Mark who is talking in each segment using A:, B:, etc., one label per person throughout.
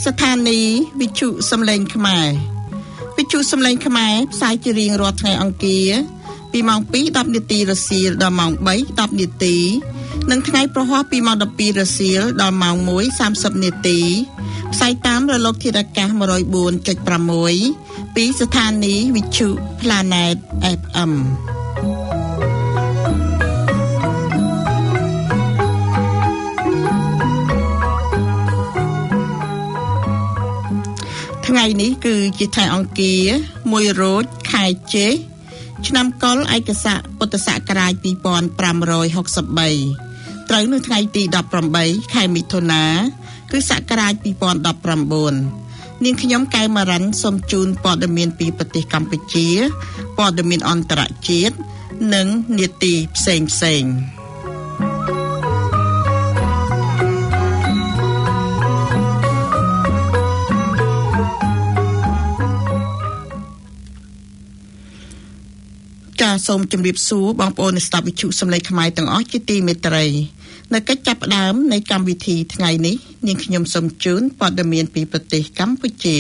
A: ស្ថានីយ៍វិទ្យុសំឡេងខ្មែរវិទ្យុសំឡេងខ្មែរផ្សាយជារៀងរាល់ថ្ងៃអង្គារពីម៉ោង 2:10 នាទីរសៀលដល់ម៉ោង 3:10 នាទីនិងថ្ងៃប្រហ័សពីម៉ោង 12 រសៀលដល់ម៉ោង 1:30 នាទីផ្សាយតាមរលកធាតុអាកាស 104.6 ពីស្ថានីយ៍វិទ្យុ Planet FMថ្ងៃនេះគឺជាថ្ងៃអង្គារ1រោចខែចេសឆ្នាំកុរឯកស័កពុទ្ធសករាជ2563ត្រូវនៅថ្ងៃទី18ខែមិថុនាគ្រិស្តសករាជ2019នាងខ្ញុំកែវម៉ារ៉ាន់សូមជូនព័ត៌មានពីប្រទេសកម្ពុជាព័ត៌មានអន្តរជាតិនិងនាទីផ្សេងសូមជម្រាបសួរបងប្អូនស្ដាប់វិទ្យុសំឡេងខ្មែរទាំងអស់ជាទីមេត្រីនៅកិច្ចចាប់ផ្ដើមនៃកម្មវិធីថ្ងៃនេះនាងខ្ញុំសូមជូនព័ត៌មានពីប្រទេសកម្ពុជា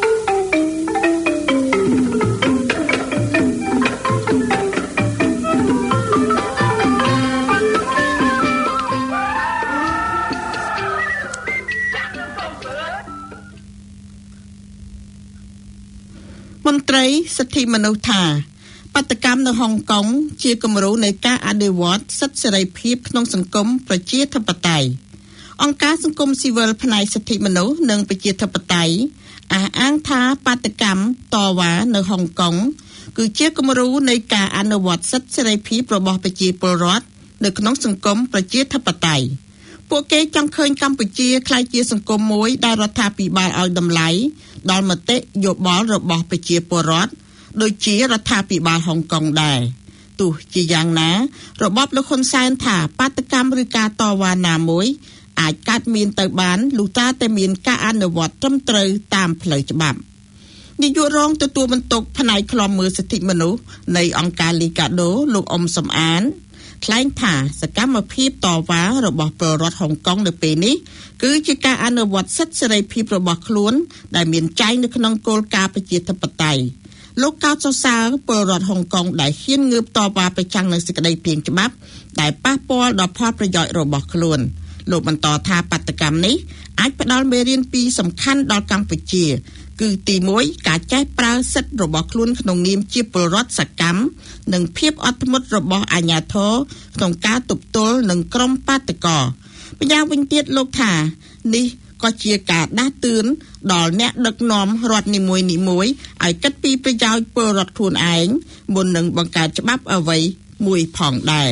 A: មន្ត្រីសិទ្ធិមនុស្សថាបាតុកម្មនៅហុងកុងជាគំរូនៃការអនុវត្តសិទ្ធិសេរីភាពក្នុងសង្គមប្រជាធិបតេយ្យអង្គការសង្គមស៊ីវិលផ្នែកសិទ្ធិមនុស្សនិងប្រជាធិបតេយ្យអះអាងថាបាតុកម្មតវ៉ានៅហុងកុងគឺជាគំរូនៃការអនុវត្តសិទ្ធិសេរីភាពរបស់ប្រជាពលរដ្ឋនៅក្នុងសង្គមប្រជាធិបតេយ្យពួកគេចង់ឃើញកម្ពុជាក្លាយជាសង្គមមួយដែលរដ្ឋាភិបាលឲ្យតម្លៃដល់មតិយោបល់របស់ប្រជាពលរដ្ឋដូចជារដ្ឋាភិបាលហុងកុងដែរទោះជាយ៉ាងណារបបលោកហ៊ុនសែនថាបាតុកម្មឬការតវ៉ាណាមួយអាចកើតមានទៅបានលុះត្រាតែមានការអនុវត្តត្រឹមត្រូវតាមផ្លូវច្បាប់នាយករងទទួលបន្ទុកផ្នែកឃ្លាំមើលសិទ្ធិមនុស្សនៃអង្គការលីកាដូលោកអ៊ុំសំអានថ្លែងថាសកម្មភាពតវ៉ារបស់ពលរដ្ឋហុងកុងនៅពេលនេះគឺជាការអនុវត្តសិទ្ធិសេរីភាពរបស់ខ្លួនដែលមានចែងនៅក្នុងគោលការណ៍ប្រជាធិបតេយ្យលោកកោតសរសើរពលរដ្ឋហុងកុងដែលហ៊ានងើបតវ៉ាប្រឆាំងនឹងសេចក្តីព្រាងច្បាប់ដែលប៉ះពាល់ដល់ផលប្រយោជន៍របស់ខ្លួនលោកបន្តថាបាតុកម្មនេះអាចផ្ដល់មេរៀនពីរសំខាន់ដល់កម្ពុជាគឺទី1ការចេះប្រើសិទ្ធិរបស់ខ្លួនក្នុងនាមជាពលរដ្ឋសកម្មនិងភាពអត់ធ្មត់របស់អាជ្ញាធរក្នុងការទប់ទល់នឹងក្រុមបាតុករម្យ៉ាងវិញទៀតលោកថានេះក៏ជាការដាស់តឿនដល់អ្នកដឹកនាំរដ្ឋនីមួយៗឲ្យគិតពីប្រយោជន៍ពលរដ្ឋខ្លួនឯងមុននឹងបង្កើតច្បាប់អ្វីមួយផងដែរ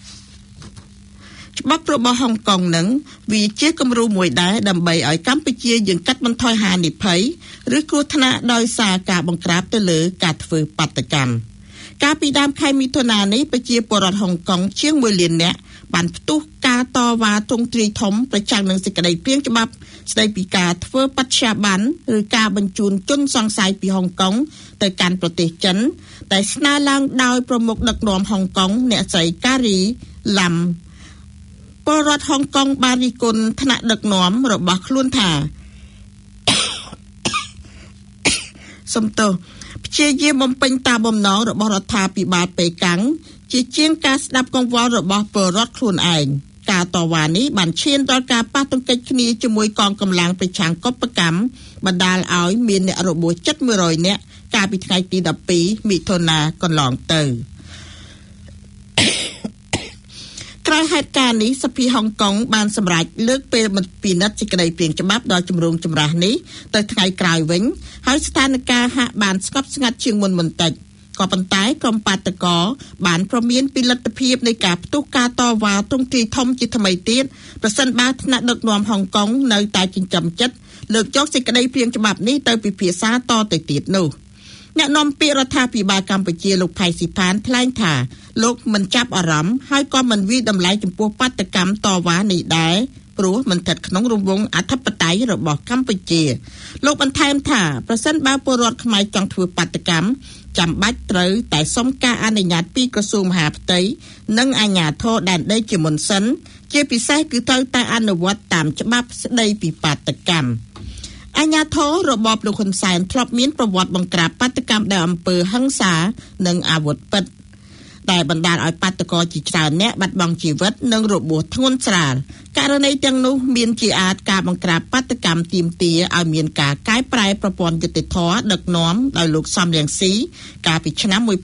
A: ច្បាប់របស់ហុងកុងនឹងវាជាគំរូមួយដែរដើម្បីឲ្យកម្ពុជាយើងកាត់បន្ថយហានិភ័យឬគ្រោះថ្នាក់ដោយសារការបង្ក្រាបទៅលើការធ្វើបាតុកម្មកាលពីដើមខែមិថុនានេះប្រជាពលរដ្ឋហុងកុងជាង1លាននាក់បានផ្ទុះការតវ៉ាទ្រង់ទ្រាយធំប្រឆាំងនឹងសេចក្តីព្រាងច្បាប់ស្តីពីការធ្វើបច្ឆាប័នឬការបញ្ជូនជនសង្ស័យពីហុងកុងទៅកាន់ប្រទេសចិនដែលស្នើឡើងដោយប្រមុខដឹកនាំហុងកុងអ្នកស្រីការីឡាំពលរដ្ឋហុងកុងបានរិះគន់ថ្នាក់ដឹកនាំរបស់ខ្លួនថាសំទោសព្យាយាមបំពេញតាមបំណងរបស់រដ្ឋាភិបាលប៉េកាំងជាជាងការស្ដាប់កង្វល់របស់ពលរដ្ឋខ្លួនឯងការតវ៉ានេះបានឈានដល់ការប៉ះទង្គិចគ្នាជាមួយកងកម្លាំងប្រឆាំងកុបកម្មបណ្ដាលឲ្យមានអ្នករបួសជិត100នាក់កាលពីថ្ងៃទី12មិថុនាកន្លងទៅក្រោយហេតុការណ៍នេះសភាហុងកុងបានសម្រេចលើកពេលពិនិត្យសេចក្តីព្រាងច្បាប់ដល់ជំរងចម្រាស់នេះទៅថ្ងៃក្រោយវិញហើយស្ថានភាពហាក់បានស្ងប់ស្ងាត់ជាងមុនបន្តិចក៏ប៉ុន្តែក្រុមបាតុករបានប្រមានពីលទ្ធភាពនៃការផ្ទុះការតវ៉ាទ្រង់ទ្រាយធំជាថ្មីទៀតប្រសិនបើថ្នាក់ដឹកនាំហុងកុងនៅតែចិញ្ចឹមចិត្តលើកយកសេចក្តីព្រាងច្បាប់នេះទៅពិភាក្សាតទៅទៀតនោះអ្នកនាំពាក្យរដ្ឋាភិបាលកម្ពុជាលោកផៃស៊ីផានថ្លែងថាលោកមិនចាប់អារម្មណ៍ហើយក៏មិនវិតម្លៃចំពោះបាតុកម្មតវ៉ានេះដែរព្រោះមិនស្ថិតក្នុងរង្វង់អធិបតេយ្យរបស់កម្ពុជាលោកបន្ថែមថាប្រសិនបើពលរដ្ឋខ្មែរចង់ធ្វើបាតុកម្មចាំបាច់ត្រូវតែសុំការអនុញ្ញាតពីក្រសួងមហាផ្ទៃនិងអាជ្ញាធរដែនដីជាមុនសិនជាពិសេសគឺត្រូវតែអនុវត្តតាមច្បាប់ស្តីពីបាតុកម្មអាញាធររបបលោកហ៊ុនសែនធ្លាប់មានប្រវត្តិបង្ក្រាបបាតុកម្មដោយអំពើហិង្សានិងអាវុធពិតដែលបណ្ដាលឲ្យបាតុករជាច្រើនអ្នកបាត់បង់ជីវិតនិងរបួសធ្ងន់ស្រាលករណីទាំងនោះមានជាអាចការបង្ក្រាបបាតុកម្មទាមទារឲ្យមានការកែប្រែប្រព័ន្ធយុត្តិធម៌ដឹកនាំដោយលោកសំរងស៊ីកាលពីឆ្នាំ1997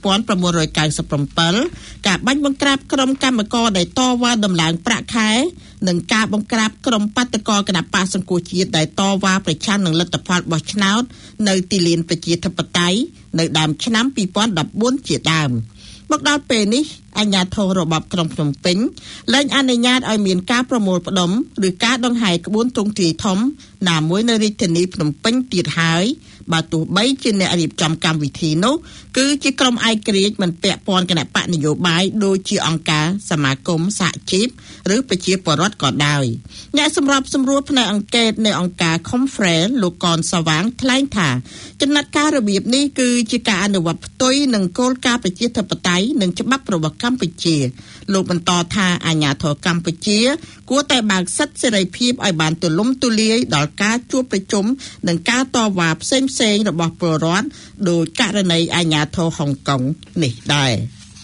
A: ការបាញ់បង្ក្រាបក្រុមកម្មករដែលតវ៉ាដំឡើងប្រាក់ខែនិងការបង្ក្រាបក្រុមបាតុករគណបក្សសង្គមជាតិដែលតវ៉ាប្រឆាំងនឹងលទ្ធផលបោះឆ្នោតនៅទីលានប្រជាធិបតេយ្យនៅដើមឆ្នាំ2014ជាដើមមកដល់ពេលនេះអាជ្ញាធររបបក្រុងភ្នំពេញលែងអនុញ្ញាតឲ្យមានការប្រមូលផ្ដុំឬការដង្ហែក្បួនទ្រង់ទ្រាយធំណាមួយនៅរាជធានីភ្នំពេញទៀតហើយបើទោះបីជាអ្នករៀបចំកម្មវិធីនោះគឺជាក្រុមឯករាជ្យមិនពាក់ព័ន្ធគណៈបកនយោបាយដូចជាអង្គការសមាគមសហជីពឬប្រជាពលរដ្ឋក៏ដោយអ្នកសម្របសម្រួលផ្នែកអង្កេតនៅអង្គការ Confrel លោកកនសវាងថ្លែងថាចំណាត់ការរបៀបនេះគឺជាការអនុវត្តផ្ទុយនឹងគោលការណ៍ប្រជាធិបតេយ្យនិងច្បាប់របស់កម្ពុជាលោកបន្តថាអាជ្ញាធរកម្ពុជាគួរតែបើកសិទ្ធិសេរីភាពឲ្យបានទូលំទូលាយដល់ការជួបប្រជុំនិងការតវ៉ាផ្សេងៗរបស់ពលរដ្ឋដោយករណីអាជ្ញាធរហុងកុងនេះដែរ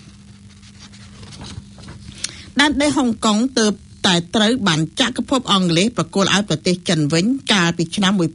A: ដែនដីហុងកុងទើបតែត្រូវបានចក្រភពអង់គ្លេសប្រគល់ឲ្យប្រទេសចិនវិញកាលពីឆ្នាំ1997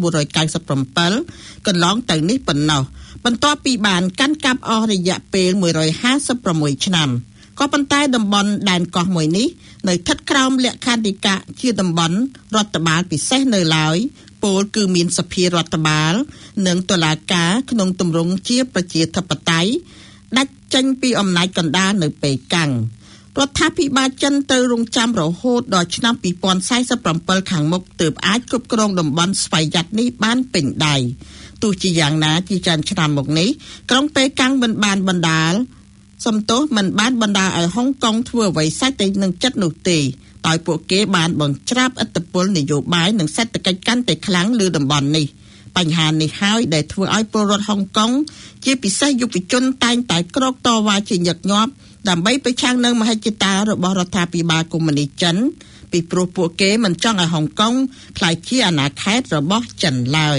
A: កន្លងទៅនេះប៉ុណ្ណោះបន្ទាប់ពីបានកាន់កាប់អស់រយៈពេល156ឆ្នាំក៏ប៉ុន្តែតំបន់ដែនកោះមួយនេះនៅស្ថិតក្រោមលក្ខន្តិកៈជាតំបន់រដ្ឋបាលពិសេសនៅឡើយពលគឺមានសភារដ្ឋបាលនិងតុលាការក្នុងទម្រង់ជាប្រជាធិបតេយ្យដាច់ចេញពីអំណាចកណ្ដាលនៅប៉េកាំងរដ្ឋាភិបាលចិនត្រូវរងចាំរហូតដល់ឆ្នាំ2047ខាងមុខទើបអាចគ្រប់គ្រងតំបន់ស្វយ័តនេះបានពេញដៃទោះជាយ៉ាងណាជាច្រើនឆ្នាំមកនេះក្រុងប៉េកាំងមិនបានបណ្ដាលឲ្យហុងកុងធ្វើអ្វីសាច់ទៅនឹងចិត្តនោះទេដោយពួកគេបានបង្ច្រាបឥទ្ធិពលនយោបាយនិងសេដ្ឋកិច្ចកាន់តែខ្លាំងលើតំបន់នេះបញ្ហានេះហើយដែលធ្វើឲ្យពលរដ្ឋហុងកុងជាពិសេសយុវជនតែងតែក្រោកតវ៉ាជាញឹកញាប់ដើម្បីប្រឆាំងនឹងមហិច្ឆតារបស់រដ្ឋាភិបាលកុម្មុយនីសចិនពីព្រោះពួកគេមិនចង់ឲ្យហុងកុងក្លាយជាអាណាខេត្តរបស់ចិនឡើយ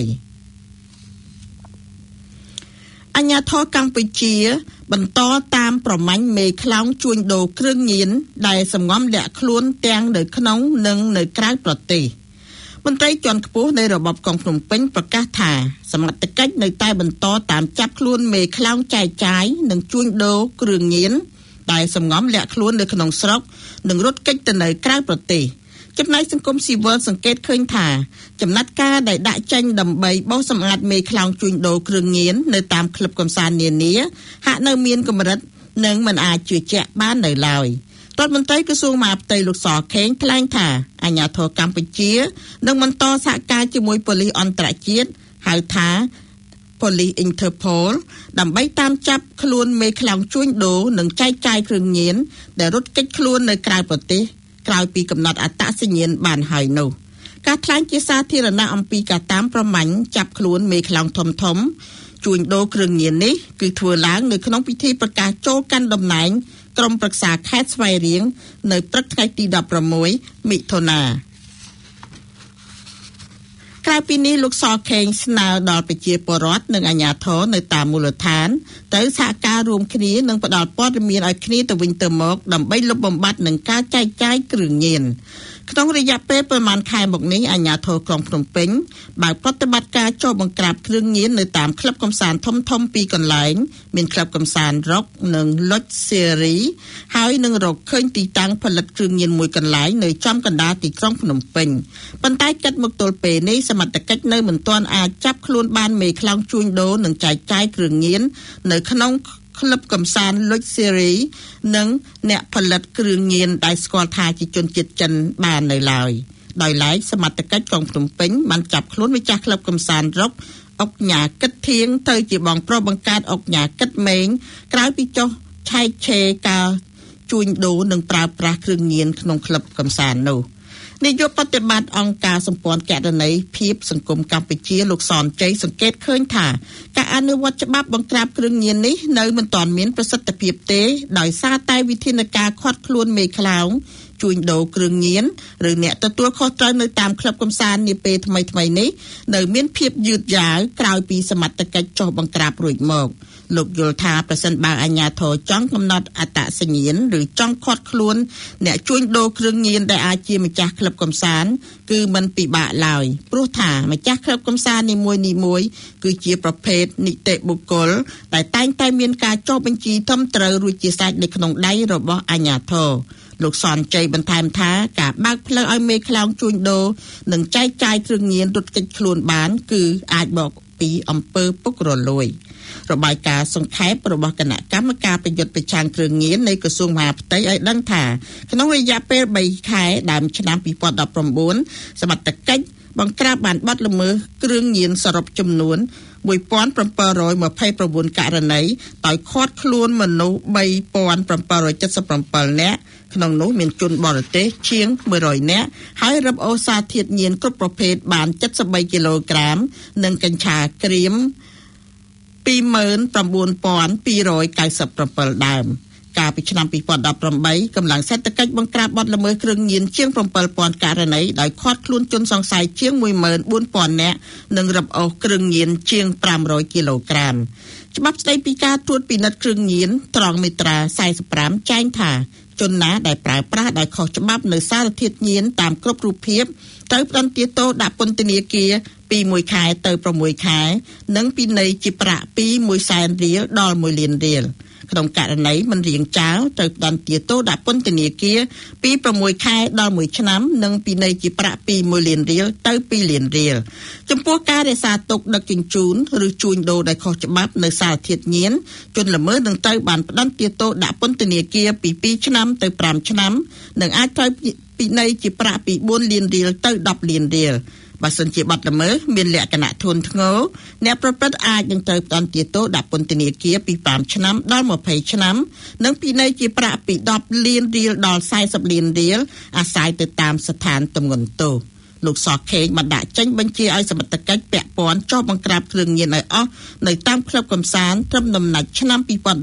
A: អាជ្ញាធរកម្ពុជាបន្តតាមប្រមាញ់មេខ្លោងជួញដូរគ្រឿងញៀនដែលសម្ងំលាក់ខ្លួនទាំងនៅក្នុងនិងនៅក្រៅប្រទេសមន្ត្រីជាន់ខ្ពស់នៃរបបក្រុងភ្នំពេញប្រកាសថាសមត្ថកិច្ចនៅតែបន្តតាមចាប់ខ្លួនមេខ្លោងចែកចាយនិងជួញដូរគ្រឿងញៀនដែលសម្ងំលាក់ខ្លួននៅក្នុងស្រុកនិងរត់គេចទៅនៅក្រៅប្រទេសចំណែកសង្គមស៊ីវិលសង្កេតឃើញថាចំណាត់ការដែលដាក់ចេញដើម្បីបោសសម្អាតមេខ្លោងជួញដូរគ្រឿងញៀននៅតាមក្លឹបកម្សាន្តនានាហាក់នៅមានកម្រិតនិងមិនអាចជឿជាក់បាននៅឡើយរដ្ឋមន្ត្រីក្រសួងមហាផ្ទៃលោកសខេងថ្លែងថាអាជ្ញាធរកម្ពុជានឹងបន្តសហការជាមួយប៉ូលីសអន្តរជាតិហៅថាPolice Interpol ដើម្បីតាមចាប់ខ្លួនមេខ្លោងជួញដូរនិងចែកចាយគ្រឿងញៀនដែលរត់គេចខ្លួននៅក្រៅប្រទេសក្រោយពីកំណត់អត្តសញ្ញាណបានហើយនោះការថ្លែងជាសាធារណៈអំពីការតាមប្រមាញ់ចាប់ខ្លួនមេខ្លោងធំជួញដូរគ្រឿងញៀននេះគឺធ្វើឡើងនៅក្នុងពិធីប្រកាសចូលកាន់តំណែងក្រុមប្រឹក្សាខេត្តស្វាយរៀងនៅព្រឹកថ្ងៃទី16មិថុនាក្រៅពីនេះលោកសខេងស្នើដល់ប្រជាពលរដ្ឋនិងអាជ្ញាធរនៅតាមមូលដ្ឋានត្រូវសហការរួមគ្នានិងផ្តល់ព័ត៌មានឲ្យគ្នាទៅវិញទៅមកដើម្បីលុបបំបាត់នឹងការចែកចាយគ្រឿងញៀនក្នុងរយៈពេលប្រមាណខែមកនេះអាជ្ញាធរក្រុងភ្នំពេញបើកប្រតិបត្តិការចុះបង្ក្រាបគ្រឿងញៀននៅតាមក្លឹបកម្សាន្តធំៗពីរកន្លែងមានក្លឹបកម្សាន្តរ៉ុកនិងលុចសេរីហើយនឹងរកឃើញទីតាំងផលិតគ្រឿងញៀនមួយកន្លែងនៅចំកណ្ដាលទីក្រុងភ្នំពេញប៉ុន្តែគិតមកទល់ពេលនេះសមត្ថកិច្ចនៅមិនទាន់អាចចាប់ខ្លួនបានមេខ្លោងជួញដូរនិងចែកចាយគ្រឿងញៀននៅក្នុងក្លឹបកំសាន្តលុចសេរីនិងអ្នកផលិតគ្រឿងញៀនដែលស្គាល់ថាជាជនជាតិចិនបាននៅឡើយដោយឡែកសមត្ថកិច្ចក្រុងភ្នំពេញបានចាប់ខ្លួនម្ចាស់ក្លឹបកំសាន្តរ៉ុកអុកញ៉ាគិតធៀងទៅជាបងប្រុសបង្កើតអុកញ៉ាគិតម៉េងក្រោយពីចុះឆែកឆេរការជួញដូរនិងប្រើប្រាស់គ្រឿងញៀនក្នុងក្លឹបកំសាន្តនោះនាយកប្រតិបត្តិអង្គការសម្ព័ន្ធកណន័យភាពសង្គមកម្ពុជាលោកសនជ័យសង្កេតឃើញថាការអនុវត្តច្បាប់បង្ក្រាបគ្រឿងញៀននេះនៅមិនទាន់មានប្រសិទ្ធភាពទេដោយសារតែវិធានការឃាត់ខ្លួនមេខ្លោងជួញដូរគ្រឿងញៀនឬអ្នកទទួលខុសត្រូវនៅតាមក្លឹបកម្សាន្តនាពេលថ្មីៗនេះនៅមានភាពយឺតយ៉ាវក្រោយពីសមត្ថកិច្ចចុះបង្ក្រាបរួចមកលោកយល់ថាប្រសិនបើអាជ្ញាធរចង់កំណត់អត្តសញ្ញាណឬចង់ឃាត់ខ្លួនអ្នកជួញដូរគ្រឿងញៀនដែលអាចជាម្ចាស់ក្លឹបកម្សាន្តគឺមិនពិបាកឡើយព្រោះថាម្ចាស់ក្លឹបកម្សាន្តនីមួយៗគឺជាប្រភេទនីតិបុគ្គលដែលតែងតែមានការចុះបញ្ជីត្រឹមត្រូវរួចជាស្រេចនៅក្នុងដៃរបស់អាជ្ញាធរលោកសនជ័យបន្ថែមថាការបើកផ្លូវឲ្យមេខ្លោងជួញដូរនិងចែកចាយគ្រឿងញៀនរត់គេចខ្លួនបានគឺអាចបកពីអំពើពុករលួយរបាយការណ៍សង្ខេបរបស់គណៈកម្មការប្រយុទ្ធប្រឆាំងគ្រឿងញៀននៃក្រសួងមហាផ្ទៃឲ្យដឹងថាក្នុងរយៈពេល3ខែដើមឆ្នាំ2019សមត្ថកិច្ចបង្ក្រាបបានបទល្មើសគ្រឿងញៀនសរុបចំនួន1729ករណីដោយឃាត់ខ្លួនមនុស្ស3777នាក់ក្នុងនោះមានជនបរទេសជាង100នាក់ហើយរឹបអូសសារធាតុញៀនគ្រប់ប្រភេទបាន73គីឡូក្រាមនិងកញ្ឆាក្រៀម29297ដើមកាលពីឆ្នាំ2018កម្លាំងសេដ្ឋកិច្ចបង្ក្រាបបទល្មើសគ្រឿងញៀនជាង7000ករណីដោយឃាត់ខ្លួនជនសង្ស័យជាង14000នាក់និងរឹបអូសគ្រឿងញៀនជាង500គីឡូក្រាមច្បាប់ស្តីពីការត្រួតពិនិត្យគ្រឿងញៀនត្រង់មាត្រា45ចែងថាជនណាដែលប្រើប្រាស់ដោយខុសច្បាប់នៅសារធាតុញៀនតាមគ្រប់រូបភាពត្រូវផ្តន្ទាទោសដាក់ពន្ធនាគារពី1ខែទៅ6ខែនិងពិន័យជាប្រាក់ពី100,000រៀលដល់1លានរៀលក្នុងករណីមិនរៀងចោលត្រូវផ្តន្ទាទោសដាក់ពន្ធនាគារពី6ខែដល់1ឆ្នាំនិងពិន័យជាប្រាក់ពី1លានរៀលទៅ2លានរៀលចំពោះការរក្សាទុកដឹកជញ្ជូនឬជួញដូរដោយខុសច្បាប់នៅសារធាតុញៀនជនល្មើសនឹងត្រូវបានផ្តន្ទាទោសដាក់ពន្ធនាគារពី2ឆ្នាំទៅ5ឆ្នាំនិងអាចត្រូវពិន័យជាប្រាក់ពី4លានរៀលទៅ10លានរៀលបើសិនជាបទល្មើសមានលក្ខណៈធ្ងន់ធ្ងរអ្នកប្រព្រឹត្តអាចនឹងត្រូវផ្តន្ទាទោសដាក់ពន្ធនាគារពី5ឆ្នាំដល់20ឆ្នាំនិងពិន័យជាប្រាក់ពី10លានរៀលដល់40លានរៀលអាស្រ័យទៅតាមស្ថានទម្ងន់ទោសលោកសខេងបានដាក់ចេញបញ្ជាឲ្យសមត្ថកិច្ចពាក់ព័ន្ធចុះបង្ក្រាបគ្រឿងញៀនឲ្យអស់នៅតាមក្លឹបកម្សាន្តត្រឹមដំណាច់ឆ្នាំ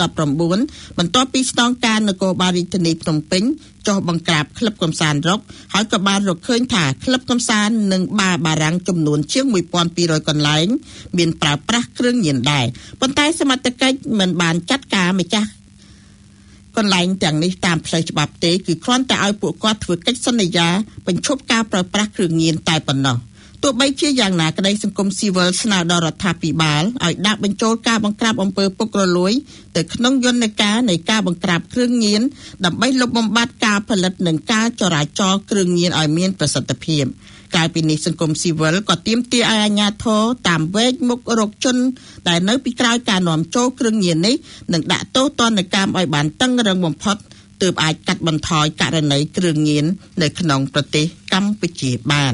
A: 2019បន្ទាប់ពីស្នងការនគរបាលរាជធានីភ្នំពេញចុះបង្ក្រាបក្លឹបកម្សាន្តរុកហើយក៏បានរកឃើញថាក្លឹបកម្សាន្តនិងបារបារាំងចំនួនជាង1200កន្លែងមានប្រើប្រាស់គ្រឿងញៀនដែរប៉ុន្តែសមត្ថកិច្ចមិនបានចាត់ការម្ចាស់កន្លែងទាំងនេះតាមផ្លូវច្បាប់ទេគឺគ្រាន់តែឲ្យពួកគាត់ធ្វើកិច្ចសន្យាបញ្ឈប់ការប្រើប្រាស់គ្រឿងញៀនតែប៉ុណ្ណោះទោះបីជាយ៉ាងណាក្តីសង្គមស៊ីវិលស្នើដល់រដ្ឋាភិបាលឲ្យដាក់បញ្ចូលការបង្ក្រាបអំពើពុករលួយទៅក្នុងយន្តការនៃការបង្ក្រាបគ្រឿងញៀនដើម្បីលុបបំបាត់ការផលិតនិងការចរាចរគ្រឿងញៀនឲ្យមានប្រសិទ្ធភាពកាលពីនេះសង្គមស៊ីវិលក៏ទាមទារឲ្យអាជ្ញាធរតាមវែកមុខរកជនដែលនៅពីក្រោយការនាំចូលគ្រឿងញៀននេះនិងដាក់ទោសទណ្ឌកម្មឲ្យបានតឹងរឹងបំផុតទើបអាចកាត់បន្ថយករណីគ្រឿងញៀននៅក្នុងប្រទេសកម្ពុជាបាន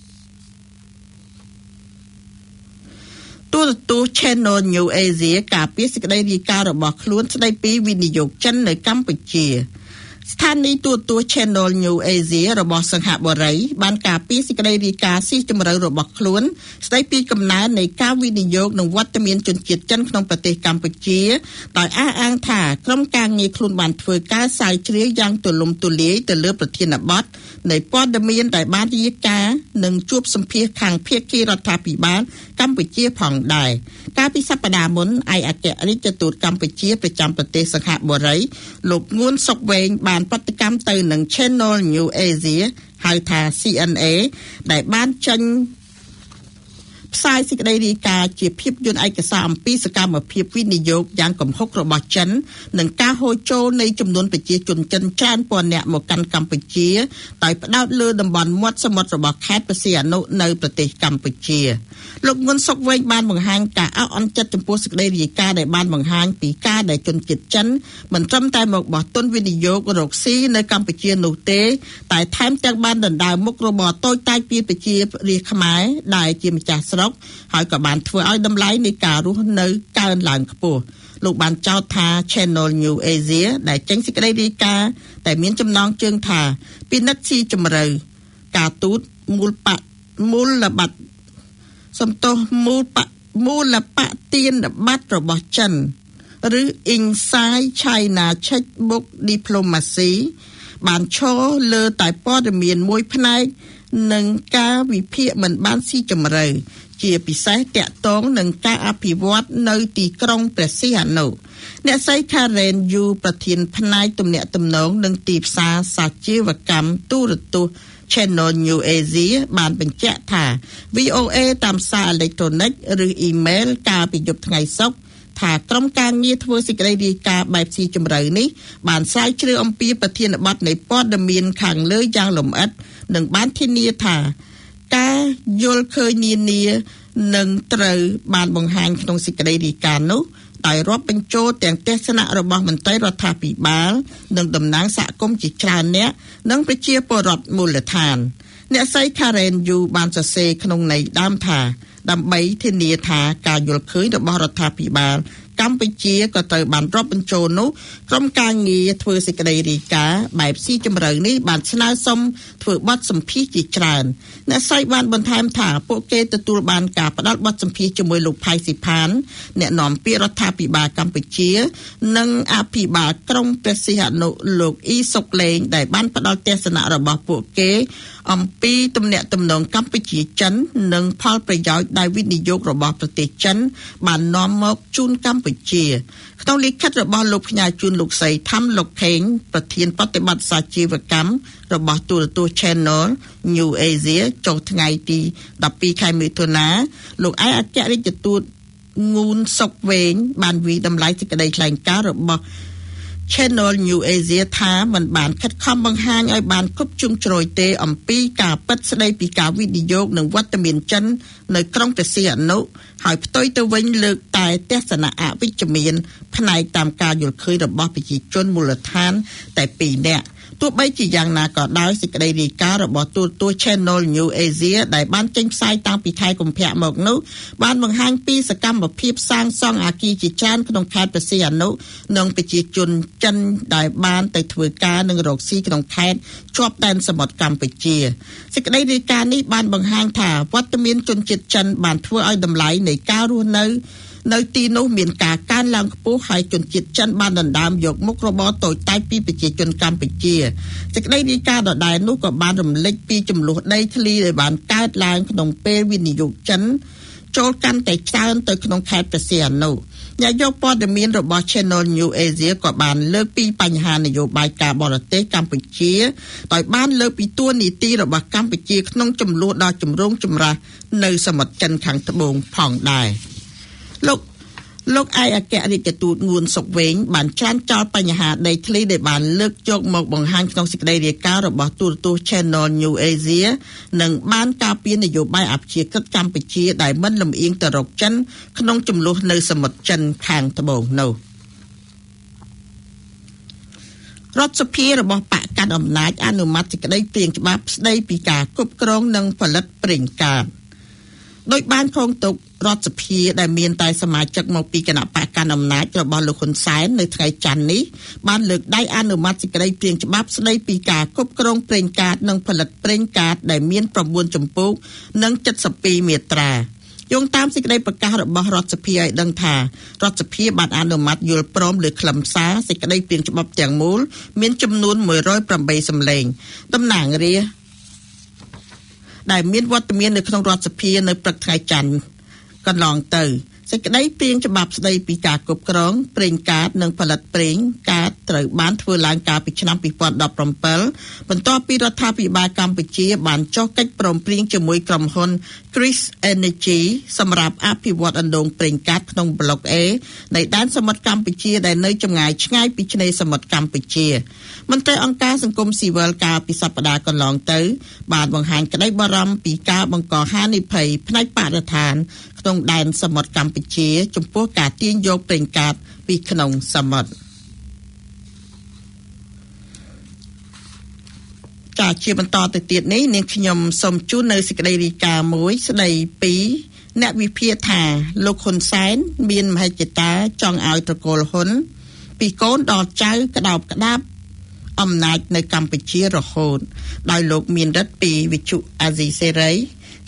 A: ទូរទស្សន៍ Channel New Asia ការពារសេចក្តីរាយការណ៍របស់ខ្លួនស្តីពីវិនិយោគចិននៅកម្ពុជាស្ថានីយ៍ទូរទស្សន៍ Channel New Asia របស់សង្ហបុរីបានការពារសេចក្តីរាយការណ៍ស៊ីជម្រៅរបស់ខ្លួនស្តីពីកំណើននៃការវិនិយោគនិងវត្តមានជនជាតិចិនក្នុងប្រទេសកម្ពុជាដោយអះអាងថាក្រុមការងារខ្លួនបានធ្វើការស្រាវជ្រាវយ៉ាងទូលំទូលាយទៅលើប្រធានបទនៃព័ត៌មានដែលបានរាយការណ៍និងជួបសម្ភាសខាងភាគីរដ្ឋាភិបាលកម្ពុជាផងដែរកាលពីសប្តាហ៍មុនឯកអគ្គរដ្ឋទូតកម្ពុជាប្រចាំប្រទេសសង្ហបុរីលោកងួនសុកវែងបានប្រតិកម្មទៅនឹង Channel New Asia ហៅថា CNA ដែលបានចេញផ្សាយសេចក្តីរាយការណ៍ជាភាពយន្តឯកសារអំពីសកម្មភាពវិនិយោគយ៉ាងគំហុករបស់ចិននិងការហូរចូលនៃចំនួនប្រជាជនចិនច្រើនពាន់នាក់មកកាន់កម្ពុជាដោយផ្ដោតលើតំបន់មាត់សមុទ្ររបស់ខេត្តព្រះសីហនុនៅប្រទេសកម្ពុជាលោកងួនសុកវែងបានបង្ហាញការអន់ចិត្តចំពោះសេចក្តីរាយការណ៍ដែលបានបង្ហាញពីការដែលជនជាតិចិនមិនត្រឹមតែមកបោះទុនវិនិយោគរកស៊ីនៅកម្ពុជានោះទេតែថែមទាំងបានដណ្ដើមមុខរបរតូចតាចពីប្រជារាស្ត្រខ្មែរដែលជាម្ចាស់ស្រុកហើយក៏បានធ្វើឲ្យតម្លៃនៃការរស់នៅកើនឡើងខ្ពស់លោកបានចោទថា Channel New Asia ដែលចេញសេចក្តីរាយការណ៍តែមានចំណងជើងថាពិនិត្យស៊ីជម្រៅការទូតមូលបទានបត្ររបស់ចិនឬ Inside China Checkbook Diplomacy បានឈរលើតែព័ត៌មានមួយផ្នែកនិងការវិភាគមិនបានស៊ីជម្រៅជាពិសេសតាក់ទងនឹងការអភិវឌ្ឍនៅទីក្រុងព្រះសីហនុអ្នកស្រី Karen Yu ប្រធានផ្នែកទំនាក់ទំនងនិងទីផ្សារសាជីវកម្មទូរទស្សន៍ Channel New Asia បានបញ្ជាក់ថា VOA តាមសារអេឡិចត្រូនិកឬអ៊ីមែលកាលពីយប់ថ្ងៃសុក្រថាក្រុមការងារធ្វើសេចក្តីរាយការណ៍បែបស៊ីជម្រៅនេះបានស្រាវជ្រាវអំពីប្រធានបទនៃព័ត៌មានខាងលើយ៉ាងលម្អិតនិងបានធានាថាការយល់ឃើញនានានឹងត្រូវបានបង្ហាញក្នុងសេចក្តីរាយការណ៍នោះដោយរាប់បញ្ចូលទាំងទស្សនៈរបស់មន្ត្រីរដ្ឋាភិបាលនិងតំណាងសហគមន៍ជាច្រើនអ្នកនិងប្រជាពលរដ្ឋមូលដ្ឋានអ្នកស្រី Karen Yu បានសរសេរក្នុងន័យដើមថាដើម្បីធានាថាការយល់ឃើញរបស់រដ្ឋាភិបាលកម្ពុជាក៏ត្រូវបានរាប់បញ្ចូលនោះក្រុមការងារធ្វើសេចក្តីរាយការណ៍បែបស៊ីជម្រៅនេះបានស្នើសុំធ្វើបទសម្ភាសន៍ជាច្រើនអ្នកស្រីបានបន្ថែមថាពួកគេទទួលបានការផ្ដល់បទសម្ភាសន៍ជាមួយលោកផៃស៊ីផានអ្នកនាំពាក្យរដ្ឋាភិបាលកម្ពុជានិងអភិបាលក្រុងព្រះសីហនុលោកអ៊ីសុកលេងដែលបានផ្ដល់ទស្សនៈរបស់ពួកគេអំពីទំនាក់ទំនងកម្ពុជាចិននិងផលប្រយោជន៍ដែលវិនិយោគរបស់ប្រទេសចិនបាននាំមកជូនកម្ពុជាក្នុងលិខិតរបស់លោកផ្ញើជូនលោកស្រីថាំលោកខេងប្រធានបដិបត្តិសាជីវកម្មរបស់ទូរទស្សន៍ Channel New Asia ចុះថ្ងៃទី12ខែមិថុនាលោកឯកអគ្គរដ្ឋទូតងួនសុកវែងបានវិតម្លៃសេចក្តីថ្លែងការណ៍របស់ Channel New Asia ថាมันបានខិតខំបង្ហាញឲ្យបានគ្រប់ជ្រុងជ្រោយទេអំពីការពិតស្ដីពីការវិនិយោគនិងវត្តមានចិននៅក្រុងព្រះសីហនុហើយផ្ទុយទៅវិញលើកតែទស្សនៈអវិជ្ជមានផ្នែកតាមការយល់ឃើញរបស់ប្រជាជនមូលដ្ឋានតែ2នាក់ទោះបីជាយ៉ាងណាក៏ដោយសេចក្តីរាយការណ៍របស់ទូរទស្សន៍ Channel New Asia ដែលបានចេញផ្សាយតាំងពីខែកុម្ភៈមកនោះបានបង្ហាញពីសកម្មភាពសាងសង់អគារជាច្រើនក្នុងខេត្តព្រះសីហនុនិងប្រជាជនចិនដែលបានទៅធ្វើការនិងរកស៊ីក្នុងខេត្តជាប់ដែនសមុទ្រកម្ពុជាសេចក្តីរាយការណ៍នេះបានបង្ហាញថាវត្តមានជនជាតិចិនបានធ្វើឲ្យតម្លៃនៃការរស់នៅទីនោះមានការកើនឡើងខ្ពស់ហើយជនជាតិចិនបានដណ្ដើមយកមុខរបរតូចតាចពីប្រជាជនកម្ពុជាសេចក្តីរាយការណ៍ដដែលនោះក៏បានរំលេចពីចំនួនដីធ្លីដែលបានកើតឡើងក្នុងពេលវិនិយោគចិនចូលកាន់តែច្រើនទៅក្នុងខេត្តព្រះសីហនុអ្នកយកព័ត៌មានរបស់ Channel New Asia ក៏បានលើកពីបញ្ហានយោបាយការបរទេសកម្ពុជាដោយបានលើកពីតួនាទីរបស់កម្ពុជាក្នុងចំនួនដ៏ចម្រូងចម្រាសនៅសមុទ្រចិនខាងត្បូងផងដែរលោកឯកអគ្គរដ្ឋទូតងួនសុកវែងបានច្រានចោលបញ្ហាដីធ្លីដែលបានលើកយកមកបង្ហាញក្នុងសេចក្តីរាយការណ៍របស់ទូរទស្សន៍ Channel New Asia និងបានការពារនយោបាយអព្យាក្រឹតកម្ពុជាដែលមិនលំអៀងទៅរកចិនក្នុងចំនួននៅសមុទ្រចិនខាងត្បូងនោះរដ្ឋសភារបស់បកកាន់អំណាចអនុម័តសេចក្តីព្រាងច្បាប់ស្តីពីការគ្រប់គ្រងនិងផលិតប្រេងកាតដោយបានខងទុករដ្ឋសភាដែលមានតែសមាជិកមកពីគណៈបកកណ្ដាលអំណាចរបស់លោកហ៊ុនសែននៅថ្ងៃច័ន្ទនេះបានលើកដៃអនុម័តសេចក្តីព្រាងច្បាប់ស្តីពីការគ្រប់គ្រងប្រេងកាតនិងផលិតប្រេងកាតដែលមាន9ជំពូកនិង72មាត្រាយោងតាមសេចក្តីប្រកាសរបស់រដ្ឋសភាឲ្យដឹងថារដ្ឋសភាបានអនុម័តយល់ព្រមលើខ្លឹមសារសេចក្តីព្រាងច្បាប់ទាំងមូលមានចំនួន108សំឡេងតំណាងរាស្ត្រដែលមានវត្តមាននៅក្នុងរដ្ឋសភានៅព្រឹកថ្ងៃច័ន្ទកន្លងទៅសេចក្តីព្រាងច្បាប់ស្តីពីការគ្រប់គ្រងប្រេងកាតនិងផលិតប្រេងកាតត្រូវបានធ្វើឡើងកាលពីឆ្នាំ2017បន្ទាប់ពីរដ្ឋាភិបាលកម្ពុជាបានចុះកិច្ចព្រមព្រៀងជាមួយក្រុមហ៊ុន Chris Energy សម្រាប់អភិវឌ្ឍអណ្ដូងប្រេងកាតក្នុងប្លុក A នៃដែនសមុទ្រកម្ពុជាដែលនៅចម្ងាយឆ្ងាយពីឆ្នេរសមុទ្រកម្ពុជាមន្ត្រីអង្គការសង្គមស៊ីវិលកាលពីសប្តាហ៍កន្លងទៅបានបង្ហាញក្តីបារម្ភពីការបង្កហានិភ័យផ្នែកបរិស្ថានក្នុងដែនសមុទ្រកម្ពុជាចំពោះការទាញយកប្រេងកាតពីក្នុងសមុទ្រជាបន្តទៅទៀតនេះនាងខ្ញុំសូមជូននៅសេចក្តីរាយការណ៍មួយស្តីពីអ្នកវិភាគថាលោកហ៊ុនសែនមានមហិច្ឆតាចង់ឲ្យត្រកូលហ៊ុនពីកូនដល់ចៅក្តោបក្តាប់អំណាចនៅកម្ពុជារហូតដោយលោកមានរិទ្ធពីវិទ្យុអាស៊ីសេរី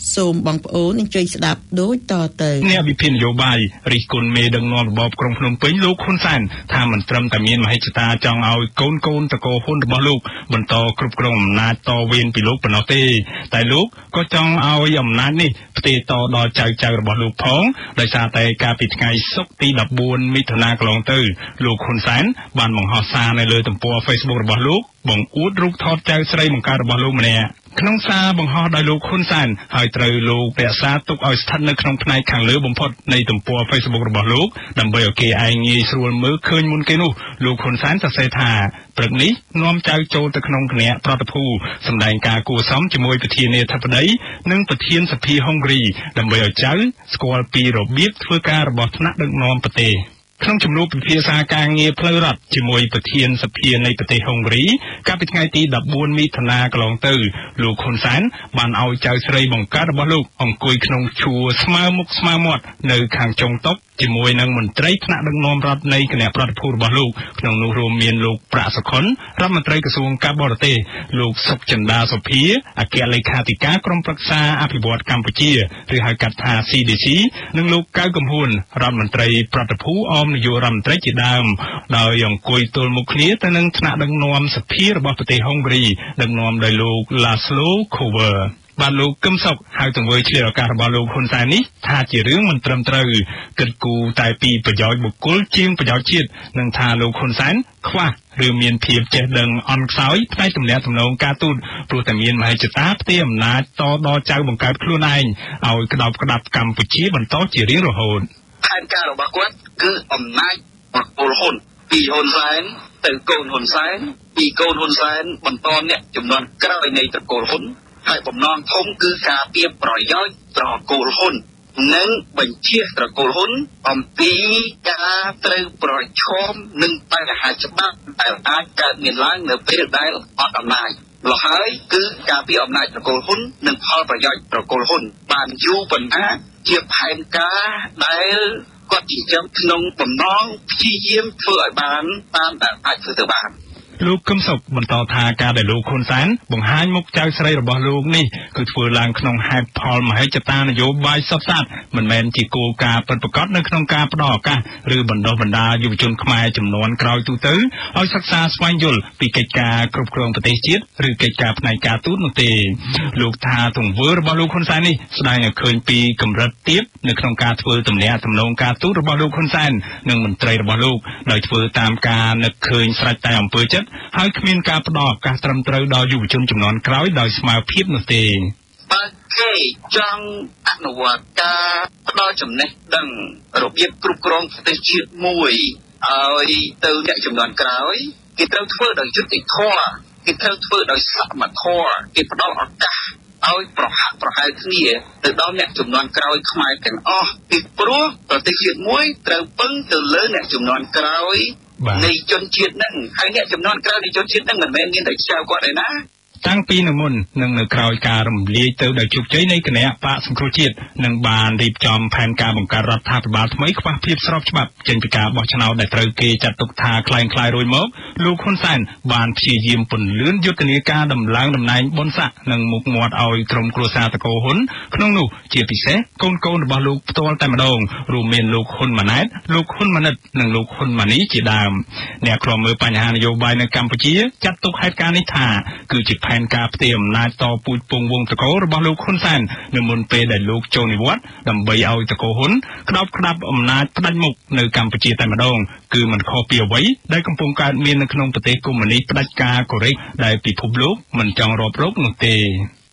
A: សូមបងប្អូនអញ្ជើញស្ដាប់ដូចតទៅ
B: អ្នកវិភាគនយោបាយរិះគន់មេដឹកនាំរបបក្រុងភ្នំពេញលោកហ៊ុនសែនថាមិនត្រឹមតែមានមហិច្ឆតាចង់ឲ្យកូនតកូហ៊ុនរបស់លោកបន្តគ្រប់គ្រងអំណាចតវេនពីលោកប៉ុណ្ណោះទេតែលោកក៏ចង់ឲ្យអំណាចនេះផ្ទេរតដល់ចៅរបស់លោកផងដោយសារតែកាលពីថ្ងៃសុក្រទី14មិថុនាកន្លងទៅលោកហ៊ុនសែនបានបង្ហោះសារនៅលើទំព័រ Facebook របស់លោកបង្អួតរូបថតចៅស្រីបង្កើតរបស់លោកម្នាក់ក្នុងសារបង្ហោះដោយលោកហ៊ុនសែនហើយត្រូវលោករក្សាទុកឲ្យស្ថិតនៅក្នុងផ្នែកខាងលើបំផុតនៃទំព័រ Facebook របស់លោកដើម្បីឲ្យគេឯងងាយស្រួលមើលឃើញមុនគេនោះលោកហ៊ុនសែនសរសេរថាព្រឹកនេះនាំចៅចូលទៅក្នុងគណៈប្រតិភូសម្ដែងការគួសមជាមួយប្រធានាធិបតីនិងប្រធានសភាហុងគ្រីដើម្បីឲ្យចៅស្គាល់ពីរបៀបធ្វើការរបស់ថ្នាក់ដឹកនាំប្រទេសក្នុងជំនួបពិភាក្សាការងារផ្លូវរដ្ឋជាមួយប្រធានសភានៃប្រទេសហុងគ្រីកាលពីថ្ងៃទី14មិថុនាកន្លងទៅលោកហ៊ុនសែនបានឲ្យចៅស្រីបង្កើតរបស់លោកអង្គុយក្នុងឈួរស្មើមុខស្មើមាត់នៅខាងចុងតុជាមួយនឹងមន្ត្រីថ្នាក់ដឹកនាំរដ្ឋនៃគណៈប្រតិភូរបស់លោកក្នុងនោះរួមមានលោកប្រាក់សុខុនរដ្ឋមន្ត្រីក្រសួងការបរទេសលោកសុកចិន្តាសុភាអគ្គលេខាធិការក្រុមប្រឹក្សាអភិវឌ្ឍកម្ពុជាឬហៅកាត់ថា CDC និងលោកកៅកំហួនរដ្ឋមន្ត្រីប្រតិភូអមនាយករដ្ឋមន្ត្រីជាដើមដោយអង្គុយទល់មុខគ្នាទៅនឹងថ្នាក់ដឹកនាំសភារបស់ប្រទេសហុងគ្រីដឹកនាំដោយលោក Laszlo Koverបានលោកកឹមសុខហៅទង្វើឆ្លៀតឱកាសរបស់លោកហ៊ុនសែននេះថាជារឿងមិនត្រឹមត្រូវគិតគូរតែពីប្រយោជន៍បុគ្គលជាងប្រយោជន៍ជាតិនិងថាលោកហ៊ុនសែនខ្វះឬមានភាពចេះដឹងអន់ខ្សោយផ្នែកទំនាក់ទំនងការទូតព្រោះតែមានមហិច្ឆតាផ្ទេរអំណាចតដល់ចៅបង្កើតខ្លួនឯងឲ្យក្តោបក្តាប់កម្ពុជាបន្តជារៀងរហូត
C: ផែនការរបស់គាត់គឺអំណាចបុគ្គលហ៊ុនពីហ៊ុនសែនទៅកូនហ៊ុនសែនពីកូនហ៊ុនសែនបន្តអ្នកចំនួនក្រោយនៃត្រកូលហ៊ុនហើយបំណងធំគឺការពារប្រយោជន៍ត្រកូលហ៊ុននិងបញ្ជាត្រកូលហ៊ុនអំពីការត្រូវប្រឈមនឹងបញ្ហាច្បាប់ដែលអាចកើតមានឡើងនៅពេលដែលអត់អំណាចលហើយគឺការពារអំណាចត្រកូលហ៊ុននិងផលប្រយោជន៍ត្រកូលហ៊ុនបានយូរប៉ុណ្ណាជាផែនការដែលគាត់ចិញ្ចឹមក្នុងបំណងព្យាយាមធ្វើឲ្យបានតាមដែលអាចធ្វើទៅបាន
B: លោកកឹមសុខបន្តថាការដែលលោកហ៊ុនសែនបង្ហាញមុខចៅស្រីរបស់លោកនេះគឺធ្វើឡើងក្នុងហេតុផលមហិច្ឆតានយោបាយសុទ្ធសាធមិនមែនជាគោលការណ៍ពិតប្រាកដនៅក្នុងការផ្ដល់ឱកាសឬបណ្ដុះបណ្ដាលយុវជនខ្មែរចំនួនក្រោយទូទៅឲ្យសិក្សាស្វែងយល់ពីកិច្ចការគ្រប់គ្រងប្រទេសជាតិឬកិច្ចការផ្នែកការទូតនោះទេលោកថាទង្វើរបស់លោកហ៊ុនសែននេះស្ដែងឲ្យឃើញពីកម្រិតទាបនៅក្នុងការធ្វើទំនាក់ទំនងការទូតរបស់លោកហ៊ុនសែននិងមន្ត្រីរបស់លោកដោយធ្វើតាមការនឹកឃើញស្រេចតែអំពើចិត្តហើយគ្មានការផ្ដល់ឱកាសត្រឹមត្រូវដល់យុវជនជំនាន់ក្រោយដោយស្មើភាពនោះទេ
C: បើគេចង់អនុវត្តការផ្ដល់ចំណេះដឹងរបៀបគ្រប់គ្រងប្រទេសជាតិមួយឲ្យទៅអ្នកជំនាន់ក្រោយគេត្រូវធ្វើដោយយុត្តិធម៌គេត្រូវធ្វើដោយសមធម៌គេផ្ដល់ឱកាសឲ្យប្រហាក់ប្រហែលគ្នាទៅដល់អ្នកជំនាន់ក្រោយខ្មែរទាំងអស់ពីព្រោះប្រទេសជាតិមួយត្រូវពឹងទៅលើអ្នកជំនាន់ក្រោយនៃជនជាតិហ្នឹងហើយអ្នកចំនួនក្រៅនៃជនជាតិហ្នឹងមិនមែនមានតែចៅគាត់ទេណា
B: តាំងពីនៅមុននិងនៅក្រោយការរំលាយទៅដោយជោគជ័យនៃគណៈបកសង្គ្រោះជាតិនិងបានរៀបចំផែនការបង្កើតរដ្ឋាភិបាលថ្មីខ្វះភាពស្របច្បាប់ចេញពីការបោះឆ្នោតដែលត្រូវគេចាត់ទុកថាคล้ายរួចមកលោកហ៊ុនសែនបានព្យាយាមពន្លឿនយុទ្ធនាការដំឡើងតំណែងប៊ុនស័កនិងមុខមាត់ឲ្យក្រុមគ្រួសារតកូហ៊ុនក្នុងនោះជាពិសេសកូនរបស់លោកផ្ទាល់តែម្ដងរួមមានលោកហ៊ុនម៉ាណែតលោកហ៊ុនម៉ាណិតនិងលោកហ៊ុនម៉ាណីជាដើមអ្នកខ្លំមើលបញ្ហានយោបាយនៅកម្ពុជាចាត់ទុកហេតុការណ៍នេះថាគឺជាផែនការផ្ទេរអំណាចតពូជពងវងតកូរបស់លោកហ៊ុនសែននៅមុនពេលដែលលោកចូលនិវត្តន៍ដើម្បីឲ្យតកូហ៊ុនក្តោបក្តាប់អំណាចផ្ដាច់មុខនៅកម្ពុជាតែម្ដងគឺមិនខុសពីអ្វីដែលកំពុងកើតមាននៅក្នុងប្រទេសកុម្មុយនីសផ្ដាច់ការកូរ៉េដែលពិភពលោកមិនចង់រាប់រកនោះទេ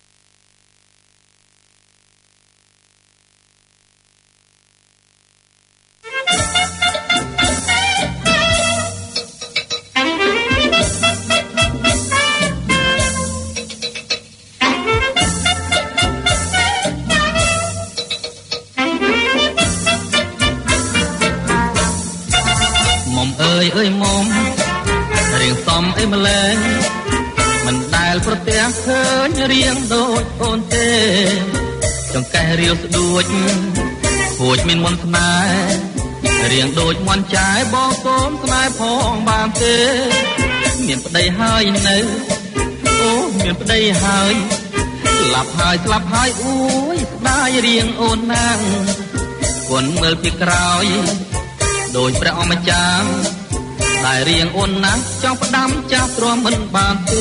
D: អើយមុំរៀងសំអីម្លេះមិនដែលប្រទះឃើញរៀងដូចអូនទេចង្កេះរៀលស្ដួចហួចមានមន្តស្នេហ៍រៀងដូចមន្តចាយបងកូនស្នេហ៍ផងបានទេមានប្តីហើយនៅអូមានប្តីហើយหลับหายอุ้ยได้เรียงโอนนางคนเมื่อปีกรอยโดยพระอมจางได้เรียงโอนนางจ้องประดำจ้าตรวมมันบานเต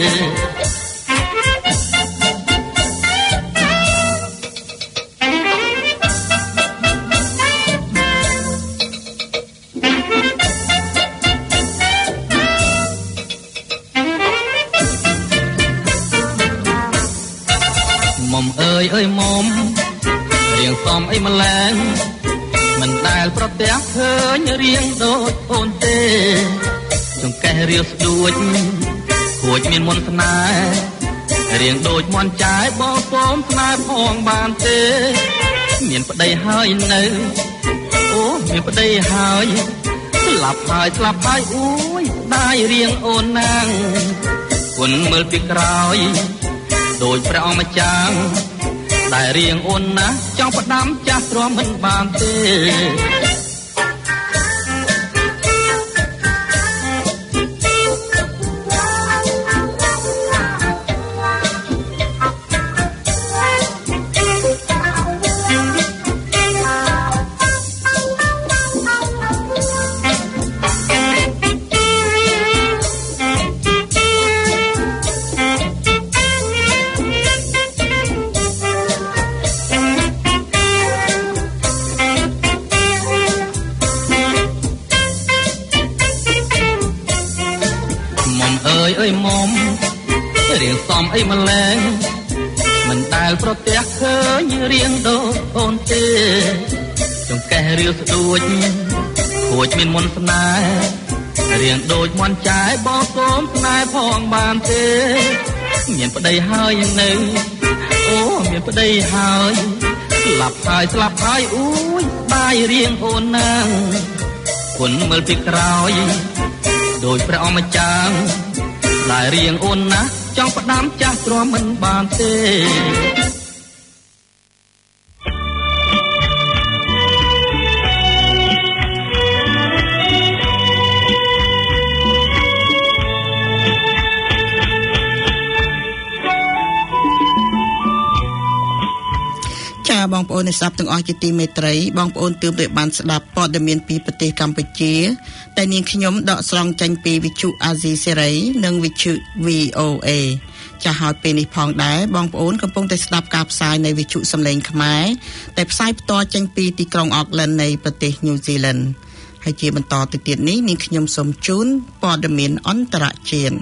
D: มอมเอ้ยมอมเรียงซ้อมไอ้แมลงมันได้ประเดี๋ยวเคยเรียงโดดโอนเตจงแกเรียวสะดวกขวดมีมนต์นาเรียงโดดมอนจ่ายบ่ซ้อมนาพองบานเตมีนประเดี๋ยวหายเนยโอ้มีประเดี๋ยวหายหลับหายอุ้ยได้เรียงโอนนางคนเมื่อปีกรอยโดยพระอมจางได้เรียงโอนนะจ้องประดำจ้าตรวมมันบานเตเอ้ยมอมเรียงซ้อมไอ้แมลงมันได้ประเดี๋ยวเคยเรียงโดดโอนเตจงแกเรียวสะดวกขวดมีมนต์นาเรียงโดดมอนจ่ายบ่ซ้อมนายพองบานเตมีนประเดี๋ยวหายหนึ่งโอ้มีนประเดี๋ยวหายหลับหายอุ้ยได้เรียงโอนนางคนเมื่อปีกรอยโดยพระอมจางได้เรียงโอนนะจ้องประดำจ้าตรวมมันบานเต
A: បងប្អូនអ្នកស្ដាប់ទាំងអស់ជាទីមេត្រីបងប្អូនទើបតែបានស្ដាប់ព័ត៌មានពីប្រទេសកម្ពុជាតែនាងខ្ញុំដកស្រង់ចេញពីវិទ្យុអាស៊ីសេរីនិងវិទ្យុ VOA ចាស់ហើយពេលនេះផងដែរបងប្អូនកំពុងតែស្ដាប់ការផ្សាយនៃវិទ្យុសំឡេងខ្មែរតែផ្សាយផ្ទាល់ចេញពីទីក្រុងអូកឡែននៃប្រទេសញូហ្សេឡង់ហើយជាបន្តទៅទៀតនេះនាងខ្ញុំសូមជូនព័ត៌មានអន្តរជាតិ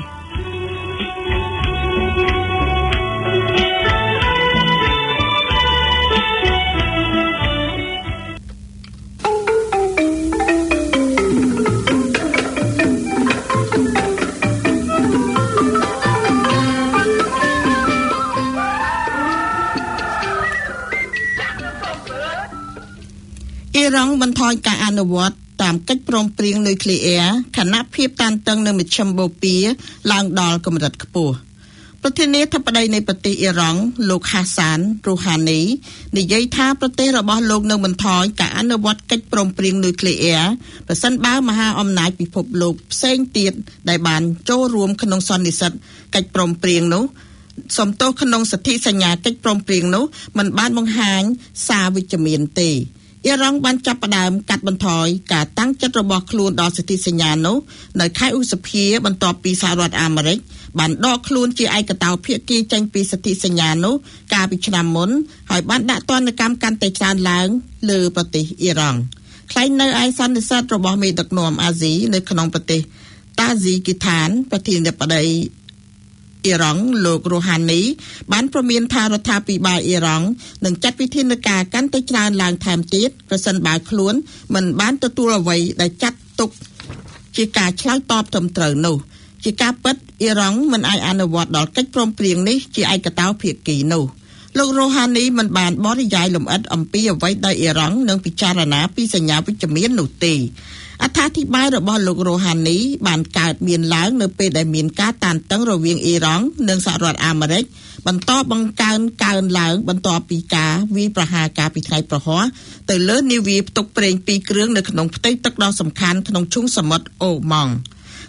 A: អ៊ីរ៉ង់បន្ថយការអនុវត្តតាមកិច្ចព្រមព្រៀងនុយក្លេអ៊ែរខណៈភាពតានតឹងនៅមជ្ឈមបូព៌ាឡើងដល់កម្រិតខ្ពស់ប្រធានាធិបតីនៃប្រទេសអ៊ីរ៉ង់លោកហាសានរូហានីនិយាយថាប្រទេសរបស់លោកនឹងបន្ថយការអនុវត្តកិច្ចព្រមព្រៀងនុយក្លេអ៊ែរប្រសិនបើមហាអំណាចពិភពលោកផ្សេងទៀតដែលបានចូលរួមក្នុងសន្និសីទកិច្ចព្រមព្រៀងនោះសំទោសក្នុងសន្ធិសញ្ញាកិច្ចព្រមព្រៀងនោះមិនបានបង្ហាញសារវិជ្ជមានទេអ៊ីរ៉ង់បានចាប់ផ្ដើមកាត់បន្ថយការតាំងចិត្តរបស់ខ្លួនដល់សន្ធិសញ្ញានោះនៅខែឧសភាបន្ទាប់ពីសហរដ្ឋអាមេរិកបានដកខ្លួនជាឯកតោភាគីចេញពីសន្ធិសញ្ញានោះកាលពីឆ្នាំមុនហើយបានដាក់ទណ្ឌកម្មកាន់តែច្រើនឡើងលើប្រទេសអ៊ីរ៉ង់ខ្លៃនៅឯសន្និសីទរបស់មេដឹកនាំអាស៊ីនៅក្នុងប្រទេសតាស៊ីគីឋានប្រធានាធិបតីអ៊ីរ៉ង់លោករ៉ូហានីបានប្រមានថារដ្ឋាភិបាលអ៊ីរ៉ង់នឹងចាត់វិធានការកាន់តែច្រើនឡើងថែមទៀតប្រសិនបើខ្លួនមិនបានទទួលអ្វីដែលចាត់ទុកជាការឆ្លើយតបត្រឹមត្រូវនោះជាការពិតអ៊ីរ៉ង់មិនអាចអនុវត្តដល់កិច្ចព្រមព្រៀងនេះជាឯកតោភាគីនោះលោករ៉ូហានីមិនបានបរិយាយលម្អិតអំពីអ្វីដែលអ៊ីរ៉ង់នឹងពិចារណាពីសញ្ញាវិជ្ជមាននោះទេអត្ថាធិប្បាយរបស់លោករ៉ូហានីបានកើតមានឡើងនៅពេលដែលមានការតានតឹងរវាងអ៊ីរ៉ង់និងសហរដ្ឋអាមេរិកបន្តបង្កើនឡើងបន្ទាប់ពីការវាយប្រហារការពីថ្ងៃប្រហ័សទៅលើនាវាផ្ទុកប្រេង2គ្រឿងនៅក្នុងផ្ទៃទឹកដ៏សំខាន់ក្នុងឈូងសមុទ្រអូម៉ង់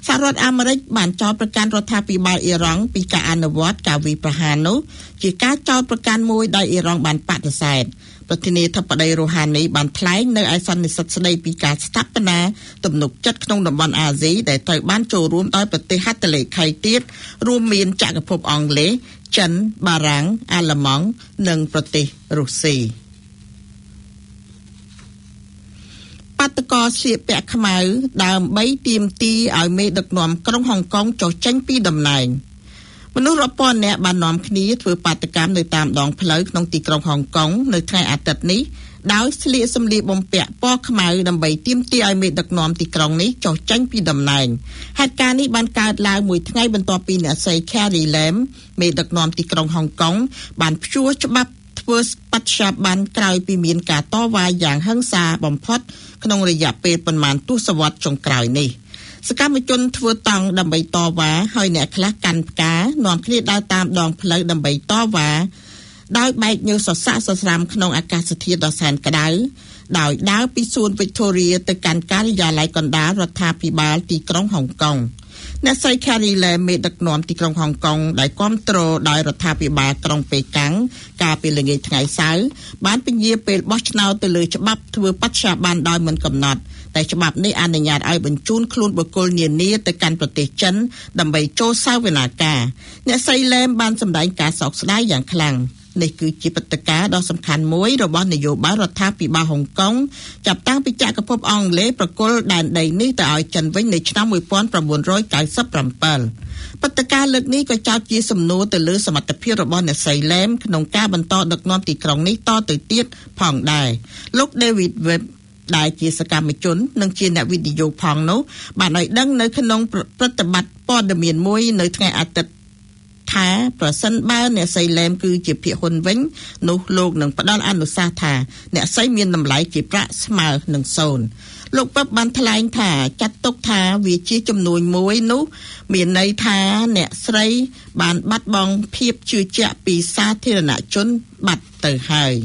A: សហរដ្ឋអាមេរិកបានចោទប្រកាន់រដ្ឋាភិបាលអ៊ីរ៉ង់ពីការអនុវត្តការវាយប្រហារនោះជាការចោទប្រកាន់មួយដែលអ៊ីរ៉ង់បានបដិសេធប្រធានាធិបតីរូហានីបានថ្លែងនៅឯសន្និសីទស្ដីពីការស្ថាបនាទំនុកចិត្តក្នុងតំបន់អាស៊ីដែលត្រូវបានចូលរួមដោយប្រទេសហត្ថលេខីទៀតរួមមានចក្រភពអង់គ្លេសចិនបារាំងអាល្លឺម៉ង់និងប្រទេសរុស្ស៊ីបាតកោស្លៀកពាក់ខ្មៅដើម្បីទាមទារឲ្យមេដឹកនាំក្រុងហុងកុងចុះចេញពីតំណែងមនុស្សរាប់ពាន់នាក់បាននាំគ្នាធ្វើបាតកម្មនៅតាមដងផ្លូវក្នុងទីក្រុងហុងកុងនៅថ្ងៃអាទិត្យនេះដោយស្លៀកសម្លៀកបំពាក់ពណ៌ខ្មៅដើម្បីទាមទារឲ្យមេដឹកនាំទីក្រុងនេះចុះចេញពីតំណែងហេតុការណ៍នេះបានកើតឡើងមួយថ្ងៃបន្ទាប់ពីអ្នកស្រី Carrie Lam មេដឹកនាំទីក្រុងហុងកុងបានព្យួរច្បាប់ធ្វើបច្ចុប្បន្នក្រោយពីមានការតវ៉ាយ៉ាងហិង្សាបំផុតក្នុងរយៈពេលប៉ុន្មានទសវត្សរ៍ចុងក្រោយនេះសកម្មជនធ្វើតង់ដើម្បីតវ៉ាហើយអ្នកខ្លះកាន់ផ្កានាំគ្នាដើរតាមដងផ្លូវដើម្បីតវ៉ាដោយបែកញើសសស័កសស្រាំក្នុងអាកាសធាតុដ៏សែនក្តៅដោយដើរពីសួន Victoria ទៅកាន់ការិយាល័យកណ្ដាលរដ្ឋាភិបាលទីក្រុងហុងកុងអ្នកស្រី Carrie Lam មេដឹកនាំទីក្រុងហុងកុងដែលគាំទ្រដោយរដ្ឋាភិបាលក្រុងប៉េកាំងកាលពីល្ងាចថ្ងៃសៅរ៍បានពន្យាពេលបោះឆ្នោតទៅលើច្បាប់ធ្វើបច្ចុប្បន្នដោយមិនកំណត់តែច្បាប់នេះអនុញ្ញាតឲ្យបញ្ជូនខ្លួនបុគ្គលនានាទៅកាន់ប្រទេសចិនដើម្បីចូលសាវនាការអ្នកស្រី Lam បានសម្ដែងការសោកស្ដាយយ៉ាងខ្លាំងនេះគឺជាព្រឹត្តិការណ៍ដ៏សំខាន់មួយរបស់នយោបាយរដ្ឋាភិបាលហុងកុងចាប់តាំងពីចក្រភពអង់គ្លេសប្រគល់ដែនដីនេះទៅឲ្យចិនវិញនៅឆ្នាំ1997ព្រឹត្តិការណ៍លើកនេះក៏ចោទជាសំណួរទៅលើសមត្ថភាពរបស់អ្នកស្រី Lam ក្នុងការបន្តដឹកនាំទីក្រុងនេះតទៅទៀតផងដែរលោក David Webb ដែលជាសកម្មជននិងជាអ្នកវិទ្យុផងនោះបានឲ្យដឹងនៅក្នុងប្រតិបត្តិព័ត៌មានមួយនៅថ្ងៃអាទិត្យថាប្រសិនបើអ្នកស្រី Lam គឺជាភាគហ៊ុនវិញនោះលោកនឹងផ្ដល់អនុសាសន៍ថាអ្នកស្រីមានតម្លៃជាប្រាក់ស្មើនឹង0លោកប៉ាប់បានថ្លែងថាចាត់ទុកថាវាជាចំនួនមួយនោះមានន័យថាអ្នកស្រីបានបាត់បង់ភាពជឿជាក់ពីសាធារណជនបាត់ទៅហើយ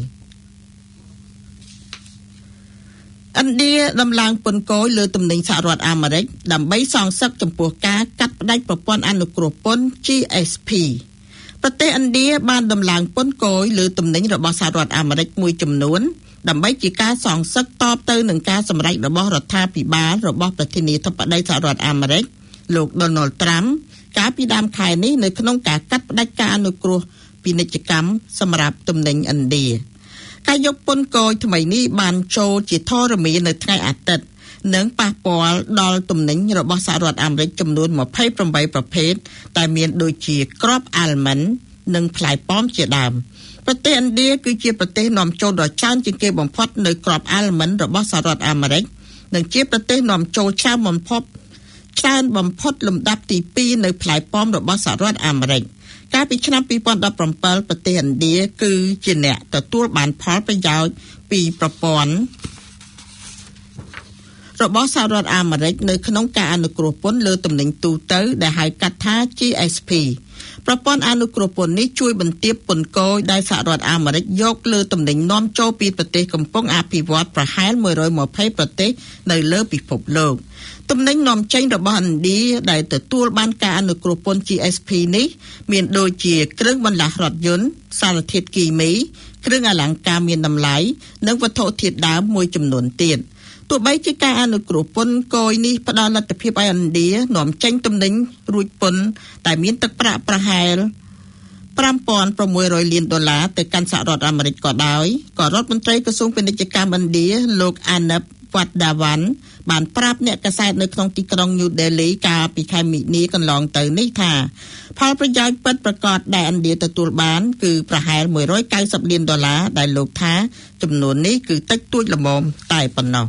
A: ឥណ្ឌាដំឡើងពន្ធគយលើទំនិញសហរដ្ឋអាមេរិកដើម្បីសងសឹកចំពោះការកាត់ផ្តាច់ប្រព័ន្ធអនុគ្រោះពន្ធ GSP ប្រទេសឥណ្ឌាបានដំឡើងពន្ធគយលើទំនិញរបស់សហរដ្ឋអាមេរិកមួយចំនួនដើម្បីជាការសងសឹកតបទៅនឹងការសម្រេចរបស់រដ្ឋាភិបាលរបស់ប្រធានាធិបតីសហរដ្ឋអាមេរិកលោក Donald Trump កាលពីដើមខែនេះនៅក្នុងការកាត់ផ្តាច់ការអនុគ្រោះពាណិជ្ជកម្មសម្រាប់ទំនិញឥណ្ឌាការយកពន្ធគយថ្មីនេះបានចូលជាធរមាននៅថ្ងៃអាទិត្យនិងប៉ះពាល់ដល់ទំនិញរបស់សហរដ្ឋអាមេរិកចំនួន28ប្រភេទតែមានដូចជាគ្រាប់អាល់ម៉ង់និងផ្លែប៉ោមជាដើមប្រទេសឥណ្ឌាគឺជាប្រទេសនាំចូលដ៏ច្រើនជាងគេបំផុតនៅគ្រាប់អាល់ម៉ង់របស់សហរដ្ឋអាមេរិកនិងជាប្រទេសនាំចូលច្រើនបំផុតលំដាប់ទី2នៅផ្លែប៉ោមរបស់សហរដ្ឋអាមេរិកកាលពីឆ្នាំ2017ប្រទេសឥណ្ឌាគឺជាអ្នកទទួលបានផលប្រយោជន៍ពីប្រព័ន្ធរបស់សហរដ្ឋអាមេរិកនៅក្នុងការអនុគ្រោះពន្ធលើទំនិញទូទៅដែលហៅកាត់ថា GSP ប្រព័ន្ធអនុគ្រោះពន្ធនេះជួយបន្ទាបពន្ធគយដែលសហរដ្ឋអាមេរិកយកលើទំនិញនាំចូលពីប្រទេសកំពុងអភិវឌ្ឍប្រហែល120ប្រទេសនៅលើពិភពលោកទំនិញនាំចេញរបស់ឥណ្ឌាដែលទទួលបានការអនុគ្រោះពន្ធ GSP នេះមានដូចជាគ្រឿងបន្លាស់រថយន្តសារធាតុគីមីគ្រឿងអលង្ការមានតម្លៃនិងវត្ថុធាតុដើមមួយចំនួនទៀតទោះបីជាការអនុគ្រោះពន្ធគយនេះផ្ដល់លទ្ធភាពឲ្យឥណ្ឌានាំចេញទំនិញរួចពន្ធតែមានទឹកប្រាក់ប្រហែល$5,600 លានទៅកាន់សហរដ្ឋអាមេរិកក៏ដោយក៏រដ្ឋមន្ត្រីក្រសួងពាណិជ្ជកម្មឥណ្ឌាលោក Arnab Wadhawan បានប្រាប់អ្នកកាសែតនៅក្នុងទីក្រុង New Delhi កាលពីខែមីនាកន្លងទៅនេះថាផលប្រយោជន៍ពិតប្រាកដដែលឥណ្ឌាទទួលបានគឺប្រហែល$190 លានដែលលោកថាចំនួននេះគឺតិចតួចល្មមតែប៉ុណ្ណោះ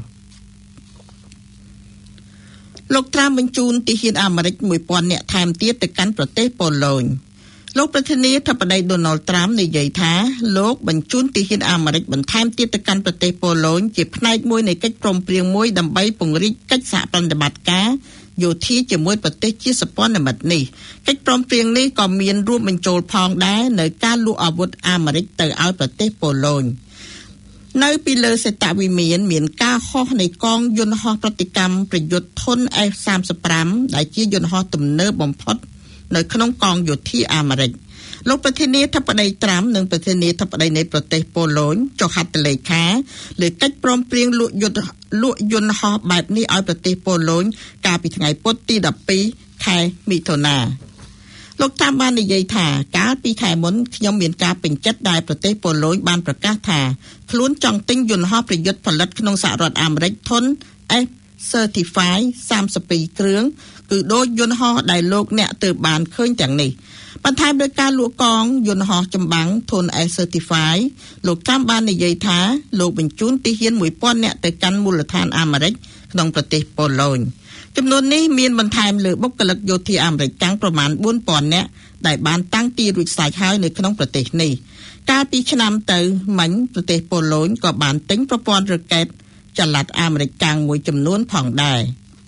A: លោកត្រាំបញ្ជូនទាហានអាមេរិក 1000 នាក់ថែមទៀតទៅកាន់ប្រទេសប៉ូឡូញលោកប្រធានាធិបតី Donald Trump និយាយថាលោកបញ្ជូនទាហានអាមេរិកបន្ថែមទៀតទៅកាន់ប្រទេសប៉ូឡូញជាផ្នែកមួយនៃកិច្ចព្រមព្រៀងមួយដើម្បីពង្រីកកិច្ចសហប្រតិបត្តិការយោធាជាមួយប្រទេសជាសព្វនិមិត្តនេះកិច្ចព្រមព្រៀងនេះក៏មានរួមបញ្ចូលផងដែរនៅការលក់អាវុធអាមេរិកទៅឲ្យប្រទេសប៉ូឡូញនៅពីលើសេតវិមានការហោះនៃកងយន្តហោះប្រតិកម្មប្រយុទ្ធធុន F-35 ដែលជាយន្តហោះទំនើបបំផុតនៅក្នុងកងយោធាអាមេរិកលោកប្រធានាធិបតីត្រាំនិងប្រធានាធិបតីនៃប្រទេសប៉ូឡូញចុះហត្ថលេខាលើកិច្ចព្រមព្រៀងលក់យន្តហោះបែបនេះឲ្យប្រទេសប៉ូឡូញកាលពីថ្ងៃពុធទី12ខែមិថុនាលោកតាមបាននិយាយថាកាលពីខែមុនខ្ញុំមានការពេញចិត្តដែលប្រទេសប៉ូឡូញបានប្រកាសថាខ្លួនចង់ទិញយន្តហោះប្រយុទ្ធផលិតក្នុងសហរដ្ឋអាមេរិកធុន F-35 32គ្រឿងគឺដូចយន្តហោះដែលលោកអ្នកទើបបានឃើញទាំងនេះបន្ថែមដោយការលក់កងយន្តហោះចម្បាំងធុន F-35 លោកតាមបាននិយាយថាលោកបញ្ជូនទាហាន 1000 នាក់ទៅកាន់មូលដ្ឋានអាមេរិកក្នុងប្រទេសប៉ូឡូញចំនួននេះមានបន្ថែមលើបុគ្គលិកយោធាអាមេរិកកាំងប្រមាណ 4000 នាក់ដែលបានតាំងទីរួចស្រេចហើយនៅក្នុងប្រទេសនេះកាលពីឆ្នាំទៅមិញប្រទេសប៉ូឡូញក៏បានទិញប្រព័ន្ធរ៉ុកែតចល័តអាមេរិកកាំងមួយចំនួនផងដែរ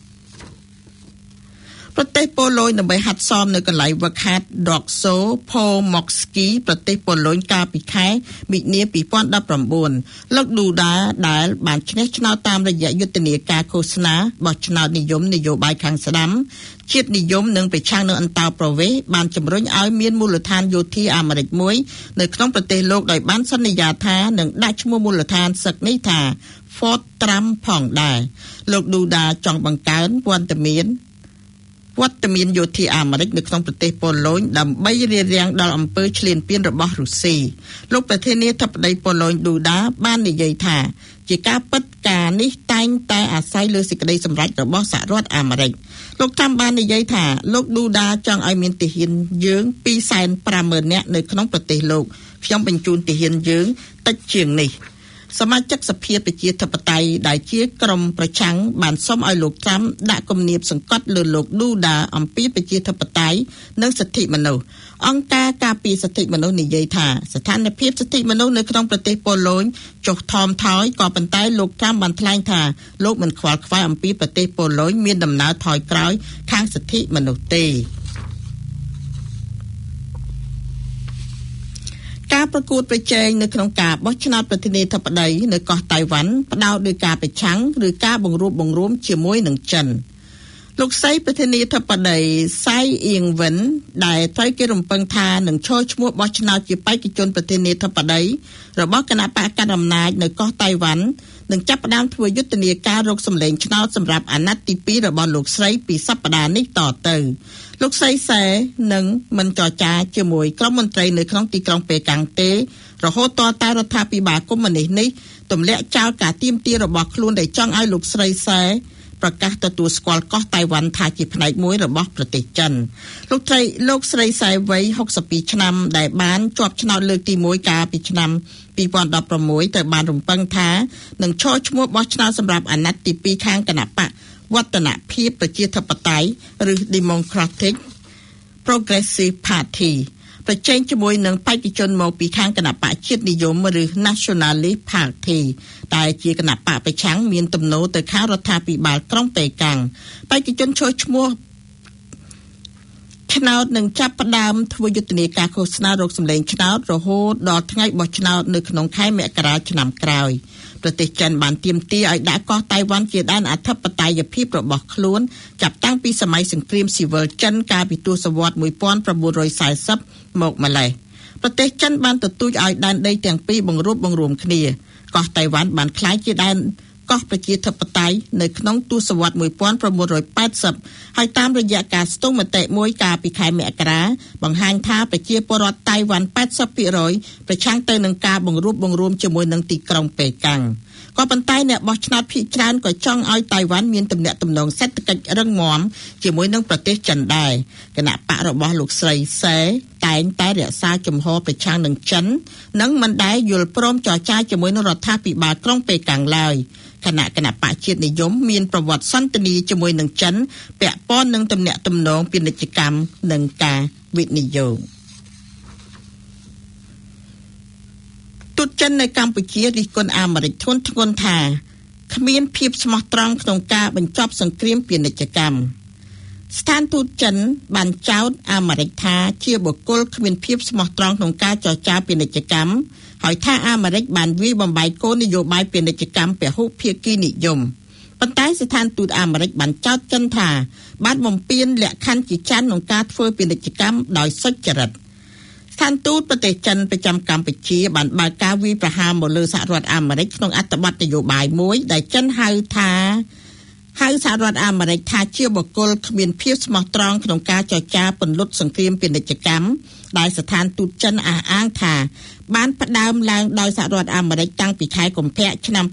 A: ប្រទេសប៉ូឡូញដើម្បីហាត់សមនៅកន្លែងវឹកហាត់ Dokso Pomorski ប្រទេសប៉ូឡូញកាលពីខែមិនិនា 2019 លោក Duda ដែលបានឈ្នះឆ្នោតតាមរយៈយុទ្ធនាការឃោសនាបោះឆ្នោតនិយមនយោបាយខាងស្ដាំជាតិនិយមនិងប្រឆាំងនឹងអន្តោប្រវេសន៍បានជំរុញឲ្យមានមូលដ្ឋានយោធាអាមេរិកមួយនៅក្នុងប្រទេសលោកដោយបានសន្យាថានឹងដាក់ឈ្មោះមូលដ្ឋានសឹកនេះថា Fort Trump ផងដែរលោក Duda ចង់បង្កើនវត្តមានយោធាអាមេរិកនៅក្នុងប្រទេសប៉ូឡូញដើម្បីរារាំងដល់អំពើឈ្លានពានរបស់រុស្ស៊ីលោកប្រធានាធិបតីប៉ូឡូញ Duda បាននិយាយថាជាការពិតការនេះតែងតែអាស្រ័យលើសេចក្តីសម្រេចរបស់សហរដ្ឋអាមេរិកលោកតាមបាននិយាយថាលោក Duda ចង់ឲ្យមានទាហានយើង 250,000 នាក់នៅក្នុងប្រទេសលោកខ្ញុំបញ្ជូនទាហានយើងតិចជាងនេះសមាជិកសភាប្រជាធិបតេយ្យដែលជាក្រុមប្រឆាំងបានសុំឲ្យលោកត្រាំដាក់គំនាបសង្កត់លើលោក Duda អំពីប្រជាធិបតេយ្យនិងសិទ្ធិមនុស្សអង្គការការពារសិទ្ធិមនុស្សនិយាយថាស្ថានភាពសិទ្ធិមនុស្សនៅក្នុងប្រទេសប៉ូឡូញចុះថមថយក៏ប៉ុន្តែលោកត្រាំបានថ្លែងថាលោកមិនខ្វល់ខ្វាយអំពីប្រទេសប៉ូឡូញមានដំណើរថយក្រោយខាងសិទ្ធិមនុស្សទេការប្រកួតប្រជែងនៅក្នុងការបោះឆ្នោតប្រធានាធិបតីនៅកោះតៃវ៉ាន់ផ្ដោតលើការប្រឆាំងឬការបង្រួបបង្រួមជាមួយនឹងចិនលោកស្រីប្រធានាធិបតីសៃអៀងវិនដែលត្រូវគេរំពឹងថានឹងឈរឈ្មោះបោះឆ្នោតជាបេក្ខជនប្រធានាធិបតីរបស់គណៈបកកណ្ដាលអំណាចនៅកោះតៃវ៉ាន់នឹងចាប់ផ្ដើមធ្វើយុទ្ធនាការរកសម្លេងឆ្នោតសម្រាប់អាណត្តិទី2របស់លោកស្រីពីសប្តាហ៍នេះតទៅលោកស្រីសែនឹងមិនចរចាជាមួយក្រុមមន្ត្រីនៅក្នុងទីក្រុងប៉េកាំងទេរហូតតតែរដ្ឋាភិបាលកុម្មុយនីសនេះទម្លាក់ចោលការទាមទាររបស់ខ្លួនដែលចង់ឲ្យលោកស្រីសែប្រកាសទទួលស្គាល់កោះតៃវ៉ាន់ថាជាផ្នែកមួយរបស់ប្រទេសចិនលោកស្រីសែវ័យ62ឆ្នាំដែលបានជាប់ឆ្នោតលើកទី1កាលពីឆ្នាំ2016ត្រូវបានរំពឹងថានឹងឈរឈ្មោះបោះឆ្នោតសម្រាប់អាណត្តិទី2ខាងគណៈបកវឌ្ឍនភាពប្រជាធិបតេយ្យឬ Democratic Progressive Party ប្រជែងជាមួយនឹងបេក្ខជនមកពីខាងគណៈបកជាតិនិយមឬ Nationalist Party ដែលជាគណៈបកប្រឆាំងមានទំនោរទៅខាងរដ្ឋាភិបាលក្រុងប៉េកាំងបេក្ខជនឈរឈ្មោះឆ្នោតនឹងចាប់ផ្ដើមធ្វើយុទ្ធនាការឃោសនារកសម្លេងឆ្នោតរហូតដល់ថ្ងៃបោះឆ្នោតនៅក្នុងខែមករាឆ្នាំក្រោយប្រទេសចិនបានទាមទារឲ្យដាក់កោះតៃវ៉ាន់ជាដែនអធិបតេយ្យភាពរបស់ខ្លួនចាប់តាំងពីសម័យសង្គ្រាមស៊ីវិលចិនកាលពីទសវត្សរ៍1940មកម្លេះប្រទេសចិនបានទទូចឲ្យដែនដីទាំងពីរបង្រួបបង្រួមគ្នាកោះតៃវ៉ាន់បានក្លាយជាដែនកោះប្រជាធិបតេយ្យនៅក្នុងទសវត្សរ៍1980ហើយតាមរយៈការស្ទង់មតិមួយកាលពីខែមករាបង្ហាញថាប្រជាពលរដ្ឋតៃវ៉ាន់ 80% ប្រឆាំងទៅនឹងការបង្រួបបង្រួមជាមួយនឹងទីក្រុងប៉េកាំងក៏ប៉ុន្តែអ្នកបោះឆ្នោតភាគច្រើនក៏ចង់ឲ្យតៃវ៉ាន់មានទំនាក់ទំនងសេដ្ឋកិច្ចរឹងមាំជាមួយនឹងប្រទេសចិនដែរគណៈបករបស់លោកស្រីសែតែងតែរក្សាជំហរប្រឆាំងនឹងចិននិងមិនដែលយល់ព្រមចរចាជាមួយនឹងរដ្ឋាភិបាលក្រុងប៉េកាំងឡើយគណៈបកជាតិនិយមមានប្រវត្តិសន្ទនាជាមួយនឹងចិនពាក់ព័ន្ធនឹងទំនាក់ទំនងពាណិជ្ជកម្មនិងការវិនិយោគទូតចិននៅកម្ពុជារិះគន់អាមេរិកធ្ងន់ធ្ងរថាគ្មានភាពស្មោះត្រង់ក្នុងការបញ្ចប់សង្គ្រាមពាណិជ្ជកម្មស្ថានទូតចិនបានចោទអាមេរិកថាជាបុគ្គលគ្មានភាពស្មោះត្រង់ក្នុងការចរចាពាណិជ្ជកម្មហើយថាអាមេរិកបានវាយបំបែកគោលនយោបាយពាណិជ្ជកម្មពហុភាគីនិយមប៉ុន្តែស្ថានទូតអាមេរិកបានចោទចិនថាបានបំពានលក្ខខណ្ឌជាច្រើនក្នុងការធ្វើពាណិជ្ជកម្មដោយសុចរិតស្ថានទូតប្រទេសចិនប្រចាំកម្ពុជាបានបើកការវាយប្រហារមកលើសហរដ្ឋអាមេរិកក្នុងអត្ថបទនយោបាយមួយដែលចិនហៅសហរដ្ឋអាមេរិកថាជាបុគ្គលគ្មានភាពស្មោះត្រង់ក្នុងការចរចាពន្លត់សង្គ្រាមពាណិជ្ជកម្មដែលស្ថានទូតចិនអះអាងថាបានផ្ដើមឡើងដោយសហរដ្ឋអាមេរិកតាំងពីខែកុម្ភៈឆ្នាំ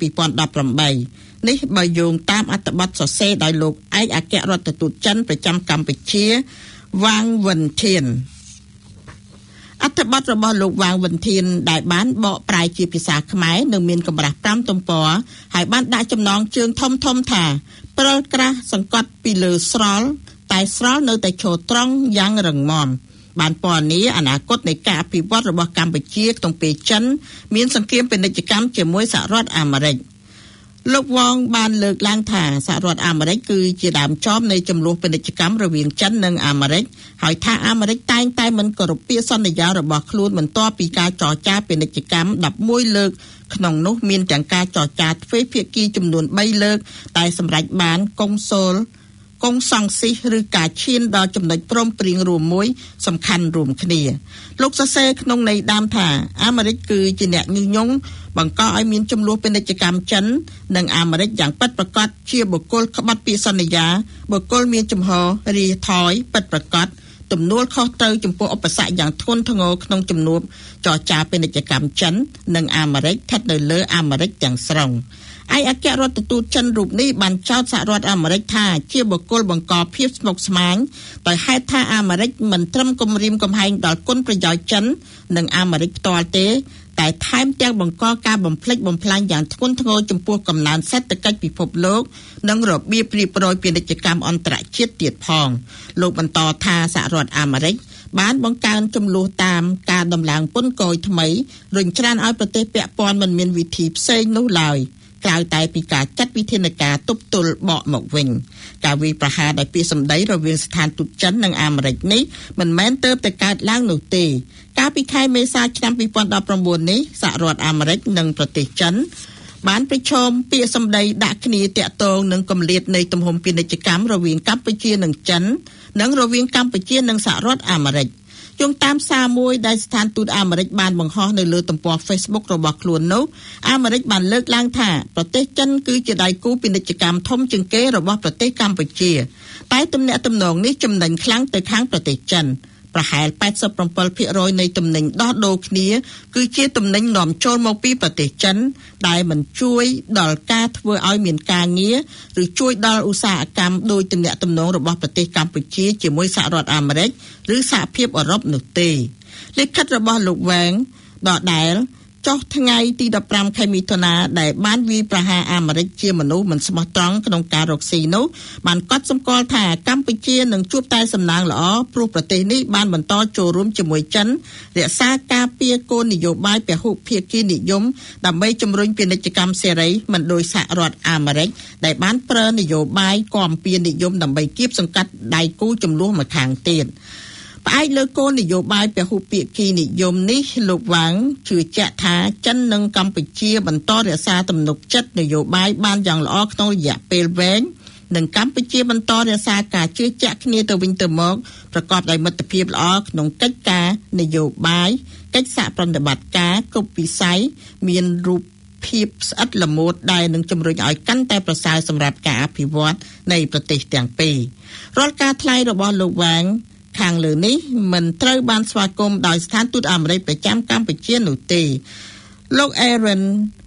A: 2018នេះបើយោងតាមអត្ថបទសរសេរដោយលោកឯកអគ្គរដ្ឋទូតចិនប្រចាំកម្ពុជាវ៉ាងវិនធានអត្ថបទរបស់លោកវ៉ាងវិនធានដែលបានបកប្រែជាភាសាខ្មែរនឹងមានកម្រាស់5ទំព័រហើយបានដាក់ចំណងជើងធំថាព្រិលក្រាស់សង្កត់ពីលើស្រល់តែស្រល់នៅតែឈរត្រង់យ៉ាងរឹងមាំបានពណ៌នាអនាគតនៃការអភិវឌ្ឍរបស់កម្ពុជាក្នុងពេលចិនមានសង្គ្រាមពាណិជ្ជកម្មជាមួយសហរដ្ឋអាមេរិកលោកវងបានលើកឡើងថាសហរដ្ឋអាមេរិកគឺជាដើមចមនៃចំនួនពាណិជ្ជកម្មរវាងចិននិងអាមេរិកហើយថាអាមេរិកតែងតែមិនគោរពពាក្យសន្យារបស់ខ្លួនបន្ទាប់ពីការចរចាពាណិជ្ជកម្ម11លើកក្នុងនោះមានទាំងការចរចាទ្វេភាគីចំនួន3លើកតែសម្រេចបានកុងសង្ស៊ីសឬការឈានដល់ចំណុចព្រមព្រៀងរួមមួយសំខាន់រួមគ្នាលោកសរសេរក្នុងន័យដើមថាអាមេរិកគឺជាអ្នកញុះញង់បង្កឲ្យមានចំនួនពាណិជ្ជកម្មចិននិងអាមេរិកយ៉ាងពិតប្រាកដជាបុគ្គលក្បត់ពាក្យសន្យាបុគ្គលមានចំហរាថយពិតប្រាកដទំនួលខុសត្រូវចំពោះឧបសគ្គយ៉ាងធ្ងន់ធ្ងរក្នុងជំនួបចរចាពាណិជ្ជកម្មចិននិងអាមេរិកស្ថិតនៅលើអាមេរិកទាំងស្រុងឯកអគ្គរដ្ឋទូតចិនរូបនេះបានចោទសហរដ្ឋអាមេរិកថាជាបុគ្គលបង្កភាពស្មុគស្មាញដោយហេតុថាអាមេរិកមិនត្រឹមគំរាមកំហែងដល់គុណប្រយោជន៍ចិននិងអាមេរិកផ្ទាល់ទេតែថែមទាំងបង្កការបំផ្លិចបំផ្លាញយ៉ាងធ្ងន់ធ្ងរចំពោះកំណើនសេដ្ឋកិច្ចពិភពលោកនិងរបៀបរៀបរយពាណិជ្ជកម្មអន្តរជាតិទៀតផងលោកបន្តថាសហរដ្ឋអាមេរិកបានបង្កើនចំនួនតាមការដំឡើងពន្ធគយថ្មីរុញច្រានឲ្យប្រទេសពាក់ព័ន្ធមិនមានវិធីផ្សេងនោះឡើយក្រៅតែពីការចាត់វិធានការទប់ទល់បកមកវិញការវាយប្រហារដោយពាក្យសម្ដីរវាងស្ថានទូតចិននិងអាមេរិកនេះមិនមែនទើបតែកើតឡើងនោះទេកាលពីខែមេសាឆ្នាំ2019នេះសហរដ្ឋអាមេរិកនិងប្រទេសចិនបានប្រឈមពាក្យសម្ដីដាក់គ្នាតាក់ទងនឹងគម្លាតនៃទំហំពាណិជ្ជកម្មរវាងកម្ពុជានិងចិននិងរវាងកម្ពុជានិងសហរដ្ឋអាមេរិកយោងតាមសារមួយដែលស្ថានទូតអាមេរិកបានបង្ហោះនៅលើទំព័រ Facebook របស់ខ្លួននោះអាមេរិកបានលើកឡើងថាប្រទេសចិនគឺជាដៃគូពាណិជ្ជកម្មធំជាងគេរបស់ប្រទេសកម្ពុជាតែទំនាក់ទំនងនេះចំណេញខ្លាំងទៅខាងប្រទេសចិនប្រហែល 87% នៃទំនិញដោះដូរគ្នាគឺជាទំនិញនាំចូលមកពីប្រទេសចិនដែលមិនជួយដល់ការធ្វើឲ្យមានការងារឬជួយដល់ឧស្សាហកម្មដោយទំនាក់ទំនងរបស់ប្រទេសកម្ពុជាជាមួយសហរដ្ឋអាមេរិកឬសហភាពអឺរ៉ុបនោះទេលិខិតរបស់លោកវ៉ាងដដែលចុះថ្ងៃទី15ខែមិថុនាដែលបានវាយប្រហារអាមេរិកជាមនុស្សមិនស្មោះត្រង់ក្នុងការរកស៊ីនោះបានកត់សម្គាល់ថាកម្ពុជានឹងជួបតែសំណាងល្អព្រោះប្រទេសនេះបានបន្តចូលរួមជាមួយចិនរក្សាការពារគោលនយោបាយពហុភាគីនិយមដើម្បីជំរុញពាណិជ្ជកម្មសេរីមិនដោយសហរដ្ឋអាមេរិកដែលបានប្រើនយោបាយគាំពៀនិយមដើម្បីគៀបសង្កាត់ដៃគូចំនួនម្ខាងទៀតផ្អែកលើគោលនយោបាយពហុភាគីនិយមនេះលោកវ៉ាងជឿជាក់ថាចិននិងកម្ពុជាបន្តរក្សាទំនុកចិត្តនយោបាយបានយ៉ាងល្អក្នុងរយៈពេលវែងនិងកម្ពុជាបន្តរក្សាការជឿជាក់គ្នាទៅវិញទៅមកប្រកបដោយមិត្តភាពល្អក្នុងកិច្ចការនយោបាយកិច្ចសហប្រតិបត្តិការគ្រប់វិស័យមានរូបភាពស្អិតល្មួតដែលនឹងជំរុញឲ្យកាន់តែប្រសើរសម្រាប់ការអភិវឌ្ឍនៃប្រទេសទាំងពីររាល់ការថ្លែងរបស់លោកវ៉ាងខាងលើនេះមិនត្រូវបានស្វាគមន៍ដោយស្ថានទូតអាមេរិកប្រចាំកម្ពុជានោះទេលោក Aaron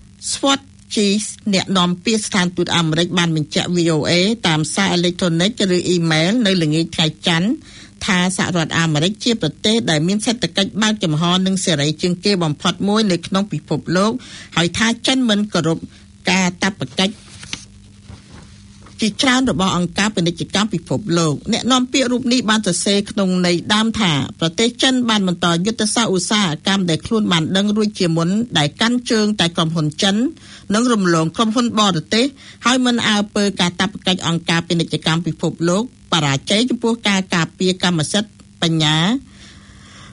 A: Swartz អ្នកនាំពាក្យស្ថានទូតអាមេរិកបានបញ្ជាក់ VOA តាមសារអេឡិចត្រូនិកឬអ៊ីមែលនៅល្ងាចថ្ងៃច័ន្ទថាសហរដ្ឋអាមេរិកជាប្រទេសដែលមានសេដ្ឋកិច្ចបើកចំហនិងសេរីជាងគេបំផុតមួយនៅក្នុងពិភពលោកហើយថាចិនមិនគោរពកាតព្វកិច្ចជាច្រើនរបស់អង្គការពាណិជ្ជកម្មពិភពលោកអ្នកនាំពាក្យរូបនេះបានសរសេរក្នុងន័យដើមថាប្រទេសចិនបានបន្តយុទ្ធសាស្ត្រឧស្សាហកម្មដែលខ្លួនបានដឹងរួចជាមុនដែលកាន់ជើងតែក្រុមហ៊ុនចិននិងរំលងក្រុមហ៊ុនបរទេសហើយមិនអើពើកាតព្វកិច្ចអង្គការពាណិជ្ជកម្មពិភពលោកបរាជ័យចំពោះការការពារកម្មសិទ្ធិបញ្ញា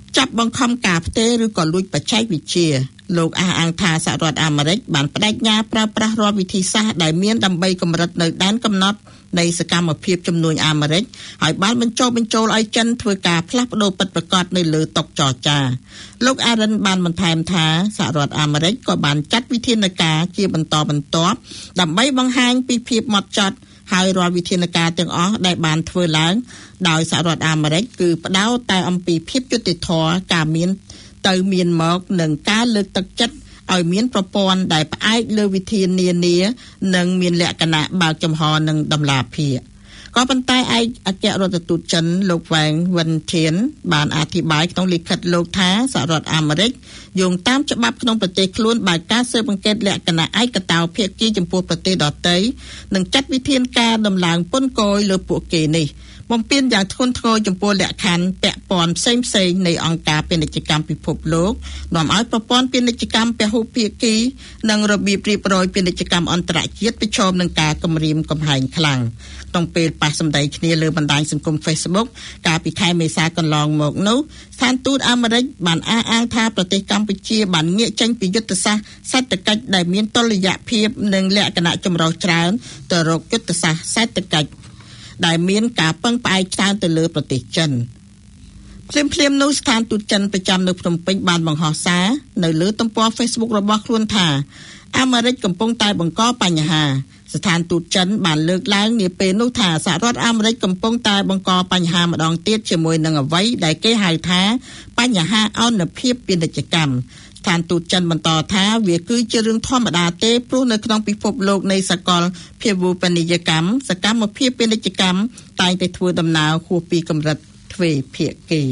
A: ចាប់បង្ខំការផ្ទេរឬក៏លួចបច្ចេកវិទ្យាលោកអះអាងថាសហរដ្ឋអាមេរិកបានបដិញ្ញាប្រើប្រាស់រាល់វិធីសាស្ត្រដែលមានដើម្បីកម្រិតនៅដែនកំណត់នៃសកម្មភាពជំនួញអាមេរិកហើយបានបញ្ចូលឲ្យចិនធ្វើការផ្លាស់ប្ដូរពិតប្រាកដនៅលើតុចរចាលោក Aaron បានបន្ថែមថាសហរដ្ឋអាមេរិកក៏បានចាត់វិធានការជាបន្តបន្ទាប់ដើម្បីបង្ហាញពីភាពហ្មត់ចត់ហើយរាល់វិធានការទាំងអស់ដែលបានធ្វើឡើងដោយសហរដ្ឋអាមេរិកគឺផ្ដោតតែអំពីភាពយុត្តិធម៌ការមានទៅមានមកនិងការលើកទឹកចិត្តឲ្យមានប្រព័ន្ធដែលផ្អែកលើវិធាននានានិងមានលក្ខណៈបើកចំហនិងតម្លាភាពក៏ប៉ុន្តែឯកអគ្គរដ្ឋទូតចិនលោកវ៉ាងវិនធានបានអធិប្បាយក្នុងលិខិតលោកថាសហរដ្ឋអាមេរិកយោងតាមច្បាប់ក្នុងប្រទេសខ្លួនបើកការស៊ើបអង្កេតលក្ខណៈឯកតោភាគីចំពោះប្រទេសដទៃនិងចាត់វិធានការដំឡើងពន្ធគយលើពួកគេនេះបំពេញយ៉ាងធ្ងន់ធ្ងរចំពោះលក្ខខណ្ឌពាក់ព័ន្ធផ្សេងៗនៃអង្គការពាណិជ្ជកម្មពិភពលោកនាំឲ្យប្រព័ន្ធពាណិជ្ជកម្មពហុភាគីនិងរបៀបរៀបរយពាណិជ្ជកម្មអន្តរជាតិប្រឈមនឹងការគំរាមកំហែងខ្លាំងក្នុងពេលប៉ះសម្ដីគ្នាលើបណ្ដាញសង្គម Facebook កាលពីខែមេសាកន្លងមកនោះស្ថានទូតអាមេរិកបានអះអាងថាប្រទេសកម្ពុជាបានងាកចេញពីយុទ្ធសាស្ត្រសេដ្ឋកិច្ចដែលមានតុល្យភាពនិងលក្ខណៈចម្រុះច្រើនទៅរកយុទ្ធសាស្ត្រសេដ្ឋកិច្ចដែលមានការពឹងផ្អែកច្រើនទៅលើប្រទេសចិនភ្លាមនោះស្ថានទូតចិនប្រចាំនៅភ្នំពេញបានបង្ហោះសារនៅលើទំព័រ Facebook របស់ខ្លួនថាអាមេរិកកំពុងតែបង្កបញ្ហាស្ថានទូតចិនបានលើកឡើងនាពេលនោះថាសហរដ្ឋអាមេរិកកំពុងតែបង្កបញ្ហាម្ដងទៀតជាមួយនឹងអ្វីដែលគេហៅថាបញ្ហាអនុភាពពាណិជ្ជកម្មស្ថានទូតចិនបន្តថាវាគឺជារឿងធម្មតាទេព្រោះនៅក្នុងពិភពលោកនៃសកលភាវូបនីយកម្មសកម្មភាពពាណិជ្ជកម្មតែងតែធ្វើដំណើរហួសពីកម្រិតទ្វេភាគី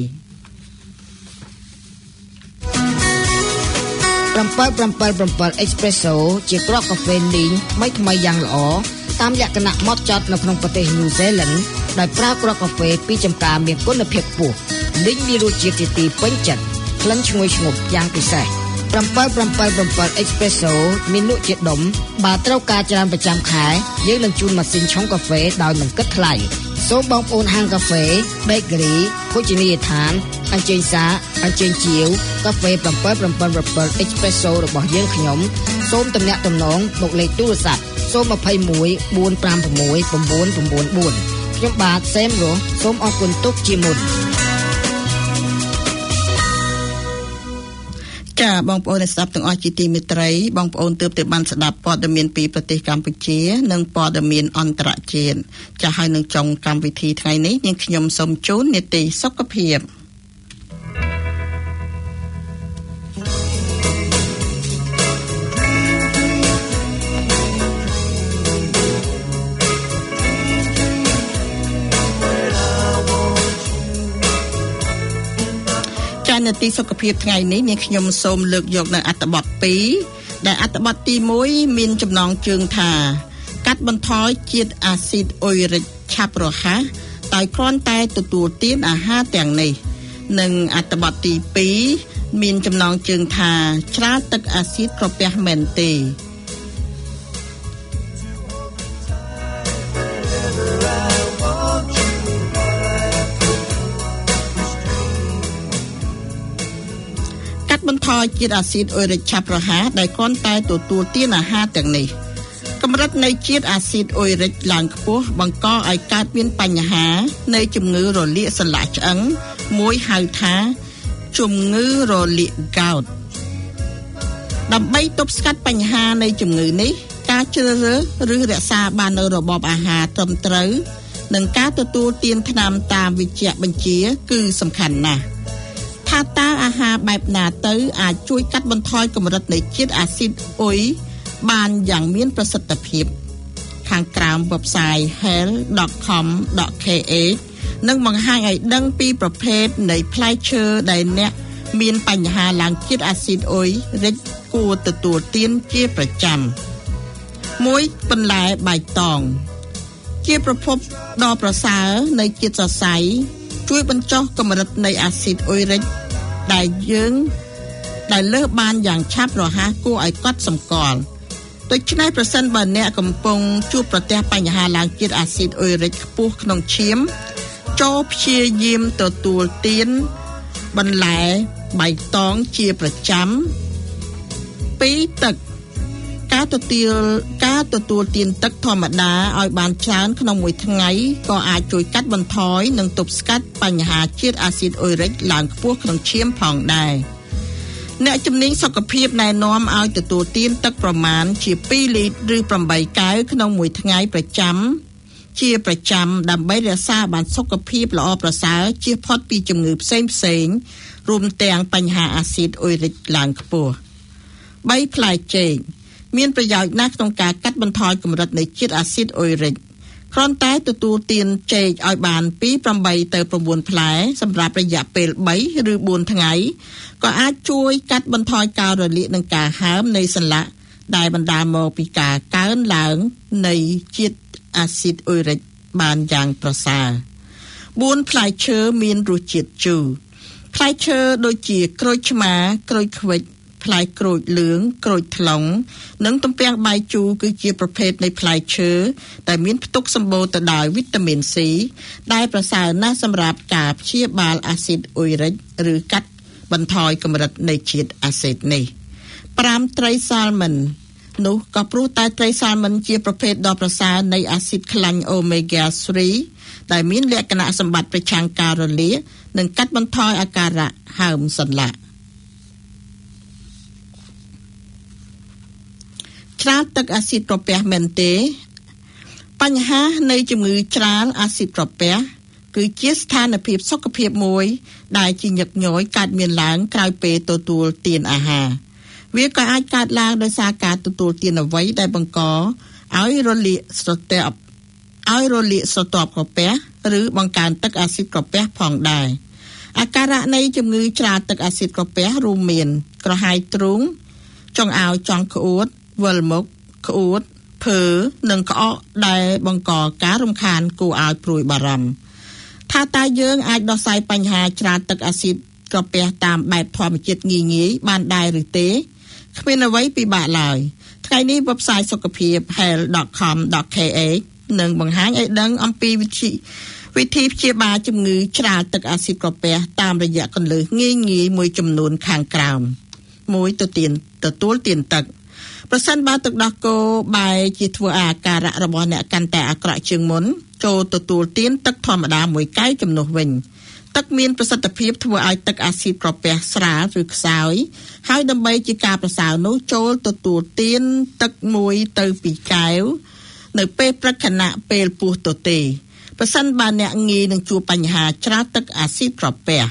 E: 777 Espresso ជាគ្រាប់កាហ្វេលីងថ្មីយ៉ាងល្អតាមលក្ខណៈហ្មត់ចត់នៅក្នុងប្រទេស New Zealand ដោយប្រើគ្រាប់កាហ្វេពីចម្ការមានគុណភាពខ្ពស់លីងមានរសជាតិទីពេញចិត្តក្លិនឈ្ងុយឈ្ងប់យ៉ាងពិសេស777 Espresso មានលក់ជាដុំបើត្រូវការច្រើនប្រចាំខែយើងនឹងជូនម៉ាស៊ីនឆុងកាហ្វេដោយមិនគិតថ្លៃសូមបងប្អូនហាងកាហ្វេ Bakery ភោជនីយដ្ឋានអញ្ជើញសាអញ្ជើញជាវកាហ្វេ777 Espresso របស់យើងខ្ញុំសូមទំនាក់ទំនងមកលេខទូរស័ព្ទ021 456 994ខ្ញុំបាទសេមរស់សូមអរគុណទុកជាមុន
A: ចាបងប្អូនអ្នកស្ដាប់ទាំងអស់ជាទីមេត្រីបងប្អូនទើបតែបានស្ដាប់ព័ត៌មានពីប្រទេសកម្ពុជានិងព័ត៌មានអន្តរជាតិចាហើយនៅចុងកម្មវិធីថ្ងៃនេះនាងខ្ញុំសូមជូននីតិសុខភាពនីតិសុខភាពថ្ងៃនេះនាងខ្ញុំសូមលើកយកនៅអត្ថបទ2ដែលអត្ថបទទី1មានចំណងជើងថាកាត់បន្ថយជាតិអាស៊ីតអ៊ុយរិកឆាប់រហ័សដោយគ្រាន់តែទទួលទានអាហារទាំងនេះនិងអត្ថបទទី2មានចំណងជើងថាច្រាលទឹកអាស៊ីតក្រពះមែនទេបន្ថយជាតិអាស៊ីតអ៊ុយរិកឆាប់រហ័សដែលគ្រាន់តែទទួលទានអាហារទាំងនេះកម្រិតនៃជាតិអាស៊ីតអ៊ុយរិកឡើងខ្ពស់បង្កឲ្យកើតមានបញ្ហានៃជំងឺរលាកសន្លាក់ឆ្អឹងមួយហៅថាជំងឺរលាកកោតដើម្បីទប់ស្កាត់បញ្ហានៃជំងឺនេះការជ្រើសរើសឬរក្សាបាននូវរបបអាហារត្រឹមត្រូវនិងការទទួលទានថ្នាំតាមវេជ្ជបញ្ជាគឺសំខាន់ណាស់ថាតើអាហារបែបណាទៅអាចជួយកាត់បន្ថយកម្រិតនៃជាតិអាស៊ីតអ៊ុយបានយ៉ាងមានប្រសិទ្ធភាពខាងក្រោម website health.com.kh នឹងបង្ហាញឲ្យដឹងពីប្រភេទនៃផ្លែឈើដែលអ្នកមានបញ្ហាឡើងជាតិអាស៊ីតអ៊ុយរិចគួរទទួលទានជាប្រចាំ1បន្លែបៃតងជាប្រភពដ៏ប្រសើរនៃជាតិសរសៃជួយបញ្ចុះកម្រិតនៃអាស៊ីតអ៊ុយរិកដែលលើសបានយ៉ាងឆាប់រហ័សគួរឲ្យកត់សម្គាល់ដូច្នេះប្រសិនបើអ្នកកំពុងជួបប្រទះបញ្ហាឡើងជាតិអាស៊ីតអ៊ុយរិកខ្ពស់ក្នុងឈាមចូលព្យាយាមទទួលទានបន្លែបៃតងជាប្រចាំ2ទឹកការទទួលទានទឹកធម្មតាឲ្យបានច្រើនក្នុងមួយថ្ងៃក៏អាចជួយកាត់បន្ថយនិងទប់ស្កាត់បញ្ហាជាតិអាស៊ីតអ៊ុយរិកឡើងខ្ពស់ក្នុងឈាមផងដែរអ្នកជំនាញសុខភាពណែនាំឲ្យទទួលទានទឹកប្រមាណជា2លីត្រឬ8កែវក្នុងមួយថ្ងៃប្រចាំដើម្បីរក្សាបានសុខភាពល្អប្រសើរជៀសផុតពីជំងឺផ្សេងរួមទាំងបញ្ហាអាស៊ីតអ៊ុយរិកឡើងខ្ពស់3ផ្លែចេកមានប្រយោជន៍ណាស់ក្នុងការកាត់បន្ថយកម្រិតនៃជាតិអាស៊ីតអ៊ុយរិកគ្រាន់តែទទួលទានចេកឲ្យបានពី8ទៅ9ផ្លែសម្រាប់រយៈពេល3ឬ4ថ្ងៃក៏អាចជួយកាត់បន្ថយការរលាកនិងការហើមនៃសន្លាក់ដែលបណ្ដាលមកពីការកើនឡើងនៃជាតិអាស៊ីតអ៊ុយរិកបានយ៉ាងប្រសើរ4ផ្លែឈើមានរសជាតិជូរផ្លែឈើដូចជាក្រូចឆ្មាក្រូចឃ្វិចផ្លែក្រូចលឿងក្រូចថ្លុងនិងទំពាំងបាយជូរគឺជាប្រភេទនៃផ្លែឈើដែលមានផ្ទុកសម្បូរទៅដោយវីតាមីន C ដែលប្រសើរណាស់សម្រាប់ការព្យាបាលអាស៊ីតអ៊ុយរិកឬកាត់បន្ថយកម្រិតនៃជាតិអាស៊ីតនេះ5ត្រីសាល់មិននោះក៏ព្រោះតែត្រីសាល់មិនជាប្រភេទដ៏ប្រសើរនៃអាស៊ីតខ្លាញ់ Omega 3ដែលមានលក្ខណៈសម្បត្តិប្រឆាំងការរលាកនិងកាត់បន្ថយអាការៈហើមសន្លាក់ច្រាលទឹកអាស៊ីតក្រពះមែនទេបញ្ហានៃជំងឺច្រាលអាស៊ីតក្រពះគឺជាស្ថានភាពសុខភាពមួយដែលជាញឹកញយកើតមានឡើងក្រោយពេលទទួលទានអាហារវាក៏អាចកើតឡើងដោយសារការទទួលទានអ្វីដែលបង្កឲ្យរលាកស្រទាប់ក្រពះឬបង្កើនទឹកអាស៊ីតក្រពះផងដែរអាការៈនៃជំងឺច្រាលទឹកអាស៊ីតក្រពះរួមមានក្រហាយទ្រូងចង្អោរចង់ក្អួតវិលមុខក្អួតភើនិងក្អកដែលបង្កការរំខានគួរឲ្យព្រួយបារម្ភថាតើយើងអាចដោះស្រាយបញ្ហាច្រាលទឹកអាស៊ីតក្រពះតាមបែបធម្មជាតិងាយៗបានដែរឬទេគ្មានអ្វីពិបាកឡើយថ្ងៃនេះវេបសាយសុខភាព health.com.kh នឹងបង្ហាញឲ្យដឹងអំពីវិធីព្យាបាលជំងឺច្រាលទឹកអាស៊ីតក្រពះតាមរយៈគន្លឹះងាយៗមួយចំនួនខាងក្រោម1ទទួលទានទឹកប្រសិនបើទឹកដោះគោបែរជាធ្វើឲ្យអាការៈរបស់អ្នកកាន់តែអាក្រក់ជាងមុនចូលទទួលទានទឹកធម្មតាមួយកែវជំនួសវិញទឹកមានប្រសិទ្ធភាពធ្វើឲ្យទឹកអាស៊ីតក្រពះស្រាលឬខ្សោយហើយដើម្បីជាការប្រសើរនោះចូលទទួលទានទឹក1ទៅ2កែវនៅពេលព្រឹកខណៈពេលពោះទទេប្រសិនបើអ្នកងាយនឹងជួបបញ្ហាច្រាលទឹកអាស៊ីតក្រពះ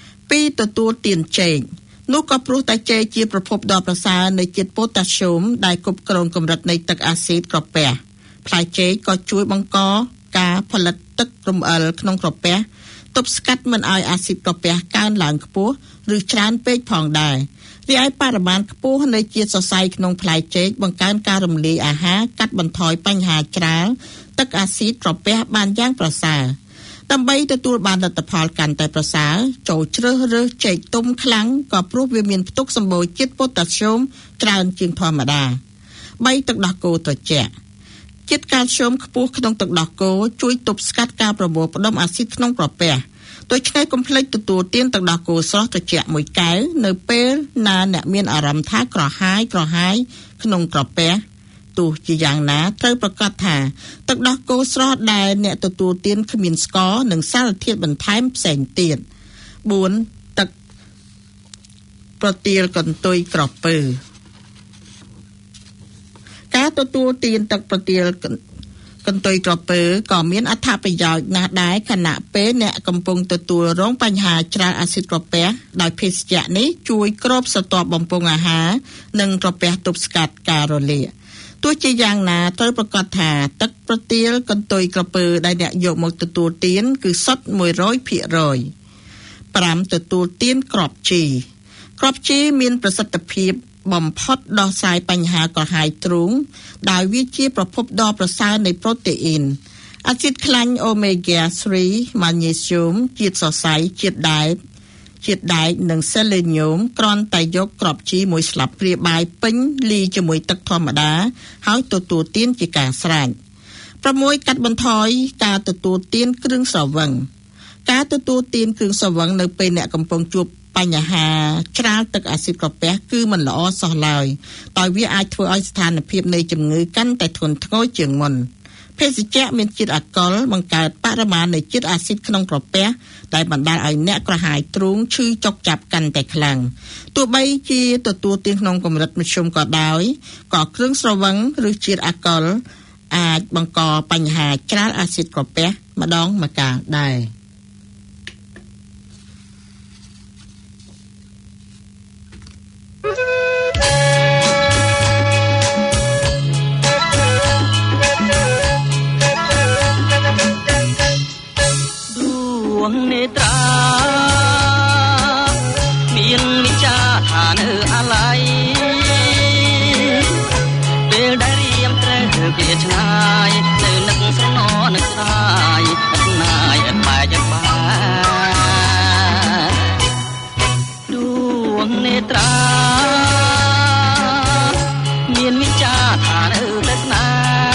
A: 2ទទួលទានចេកនោះក៏ព្រោះតែចេកជាប្រភពដ៏ប្រសើរនៃជាតិប៉ូតាស្យូមដែលគ្រប់គ្រងកម្រិតនៃទឹកអាស៊ីតក្រពះផ្លែចេកក៏ជួយបង្កការផលិតទឹករំអិលក្នុងក្រពះទប់ស្កាត់មិនឲ្យអាស៊ីតក្រពះកើនឡើងខ្ពស់ឬច្រើនពេកផងដែររីឯបរិមាណខ្ពស់នៃជាតិសរសៃក្នុងផ្លែចេកបង្កើនការរំលាយអាហារកាត់បន្ថយបញ្ហាច្រាលទឹកអាស៊ីតក្រពះបានយ៉ាងប្រសើរដើម្បីទទួលបានលទ្ធផលកាន់តែប្រសើរចូលជ្រើសរើសចេកទុំខ្លាំងក៏ព្រោះវាមានផ្ទុកសម្បូរជាតិប៉ូតាស្យូមច្រើនជាងធម្មតា3ទឹកដោះគោត្រជាក់ជាតិកាល់ស្យូមខ្ពស់ក្នុងទឹកដោះគោជួយទប់ស្កាត់ការប្រមូលផ្ដុំអាស៊ីតក្នុងក្រពះដូច្នេះកុំភ្លេចទទួលទានទឹកដោះគោស្រស់ត្រជាក់មួយកែវនៅពេលណាអ្នកមានអារម្មណ៍ថាក្រហាយក្នុងក្រពះទោះជាយ៉ាងណាត្រូវប្រកាសថាទឹកដោះគោស្រស់ដែលអ្នកទទួលទានគ្មានស្ករនិងសារធាតុបន្ថែមផ្សេងទៀត4ទឹកប្រទាលកន្ទុយក្រពើការទទួលទានទឹកប្រទាលកន្ទុយក្រពើក៏មានអត្ថប្រយោជន៍ណាស់ដែរខណៈពេលអ្នកកំពុងទទួលរងបញ្ហាច្រាលអាស៊ីតក្រពះដោយភេសជ្ជៈនេះជួយគ្របស្រទាប់បំពង់អាហារនិងក្រពះទប់ស្កាត់ការរលាកទោះជាយ៉ាងណាត្រូវប្រកាសថាទឹកប្រទាលកន្ទុយក្រពើដែលអ្នកយកមកទទួលទានគឺសុទ្ធ 100% 5ទទួលទានគ្រាប់ជីមានប្រសិទ្ធភាពបំផុតដោះស្រាយបញ្ហាក្រហាយទ្រូងដោយវាជាប្រភពដ៏ប្រសើរនៃប្រូតេអ៊ីនអាស៊ីតខ្លាញ់ Omega 3 Magnesium ជាតិសរសៃជាតិដែកនិង Selenium គ្រាន់តែយកគ្រាប់ជីមួយស្លាបព្រាបាយពេញលីជាមួយទឹកធម្មតាហើយទទួលទានជាការស្រេច6កាត់បន្ថយការទទួលទានគ្រឿងស្រវឹងការទទួលទានគ្រឿងស្រវឹងនៅពេលអ្នកកំពុងជួបបញ្ហាច្រាលទឹកអាស៊ីតក្រពះគឺមិនល្អសោះឡើយដោយវាអាចធ្វើឲ្យស្ថានភាពនៃជំងឺកាន់តែធ្ងន់ធ្ងរជាងមុនភេសជ្ជៈមានជាតិអាល់កុលបង្កើតបរិមាណនៃជាតិអាស៊ីតក្នុងក្រពះដែលបណ្ដាលឲ្យអ្នកក្រហាយទ្រូងឈឺចុកចាប់កាន់តែខ្លាំងទោះបីជាទទួលទានក្នុងកម្រិតមធ្យមក៏ដោយក៏គ្រឿងស្រវឹងឬជាតិអាល់កុលអាចបង្កបញ្ហាច្រាលអាស៊ីតក្រពះម្ដងម្កាលដែរ
D: នេត្រាមានវិចាថានៅអាឡ័យពេលដែលរៀមត្រូវវាឆ្ងាយនៅនឹកស្រណនឹកស្ដាយអត់ណាយអត់បែកអត់បាទដួងនេត្រាមានវិចាថានៅតែស្នេ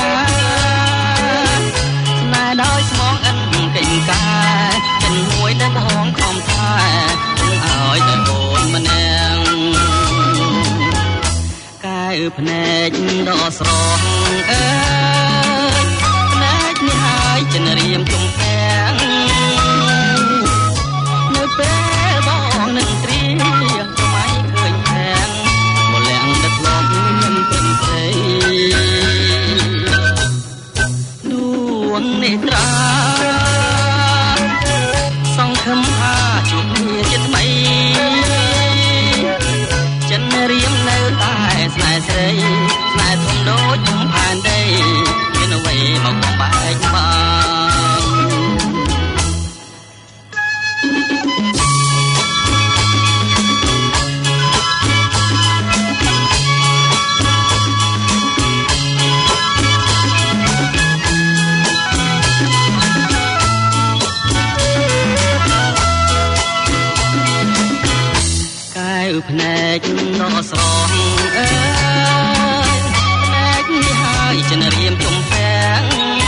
D: ហ៍ដោយស្មងអិនកេងកាមួយដែលបងខំថាឲ្យតែអូនម្នាក់កែភ្នែកដ៏ស្រស់អើយភ្នែកនេះហើយចិនរៀមជុំពាំងនៅពេលបងនឹងត្រៀមថ្មីឃើញខាងមលាំងដឹកលំខ្ញុំព្រមព្រៃដួងនេត្រាខំថាជួបគ្នាជាថ្មីចិនរៀមនៅតែស្នេហ៍ស្រីស្នេហ៍ធំដូចខ្ញុំផែនដីមានអ្វីមកបំបែកបានភ្នែកដ៏ស្រស់អើយភ្នែកនេះហើយចិនរៀមជុំពាំង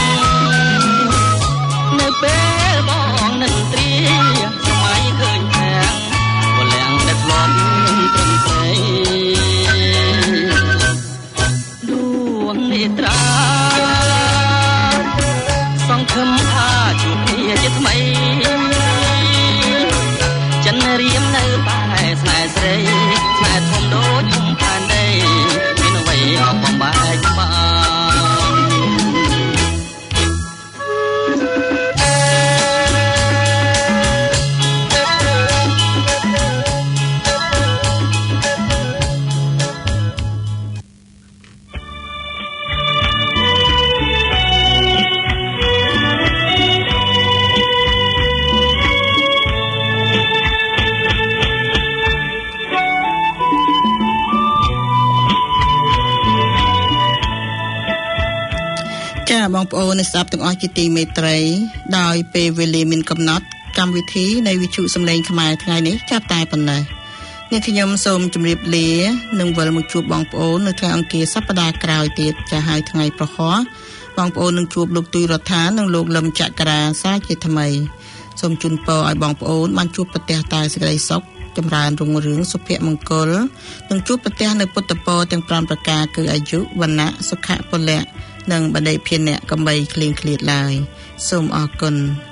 D: នៅពេលបងនឹងត្រៀមសម័យឃើញខាងវលាំងដឹកលំព្រមព្រៃដួងនេត្រាសង្ឃឹមថាជួបគ្នាជាថ្មីចិនរៀមនៅតែស្នេហ៍ស្រីស្នេហ៍ធំដូចខ្ញុំផែនដីមានអ្វីមកបំបែកបាន
A: បងប្អូនអ្នកស្ដាប់ទាំងអស់ជាទីមេត្រីដោយពេលវេលាមានកំណត់កម្មវិធីនៃវិទ្យុសំឡេងខ្មែរថ្ងៃនេះចាប់តែប៉ុណ្ណេះនេះខ្ញុំសូមជម្រាបលានិងវិលមកជួបបងប្អូននៅថ្ងៃអង្គារសប្តាហ៍ក្រោយទៀតចាស់ហើយថ្ងៃប្រហ័សបងប្អូននឹងជួបលោកទូយរដ្ឋានិងលោកលឹមចក្រាសាជាថ្មីសូមជូនពរឲ្យបងប្អូនបានជួបប្រទះតែសេចក្តីសុខចម្រើនរុងរឿងសុភមង្គលនិងជួបប្រទះនៅពុទ្ធពរទាំង5ប្រការគឺអាយុវណ្ណៈសុខៈពលៈនិងបដិភិនៈកំបីគ្លៀងគ្លាតឡើយសូមអរគុណ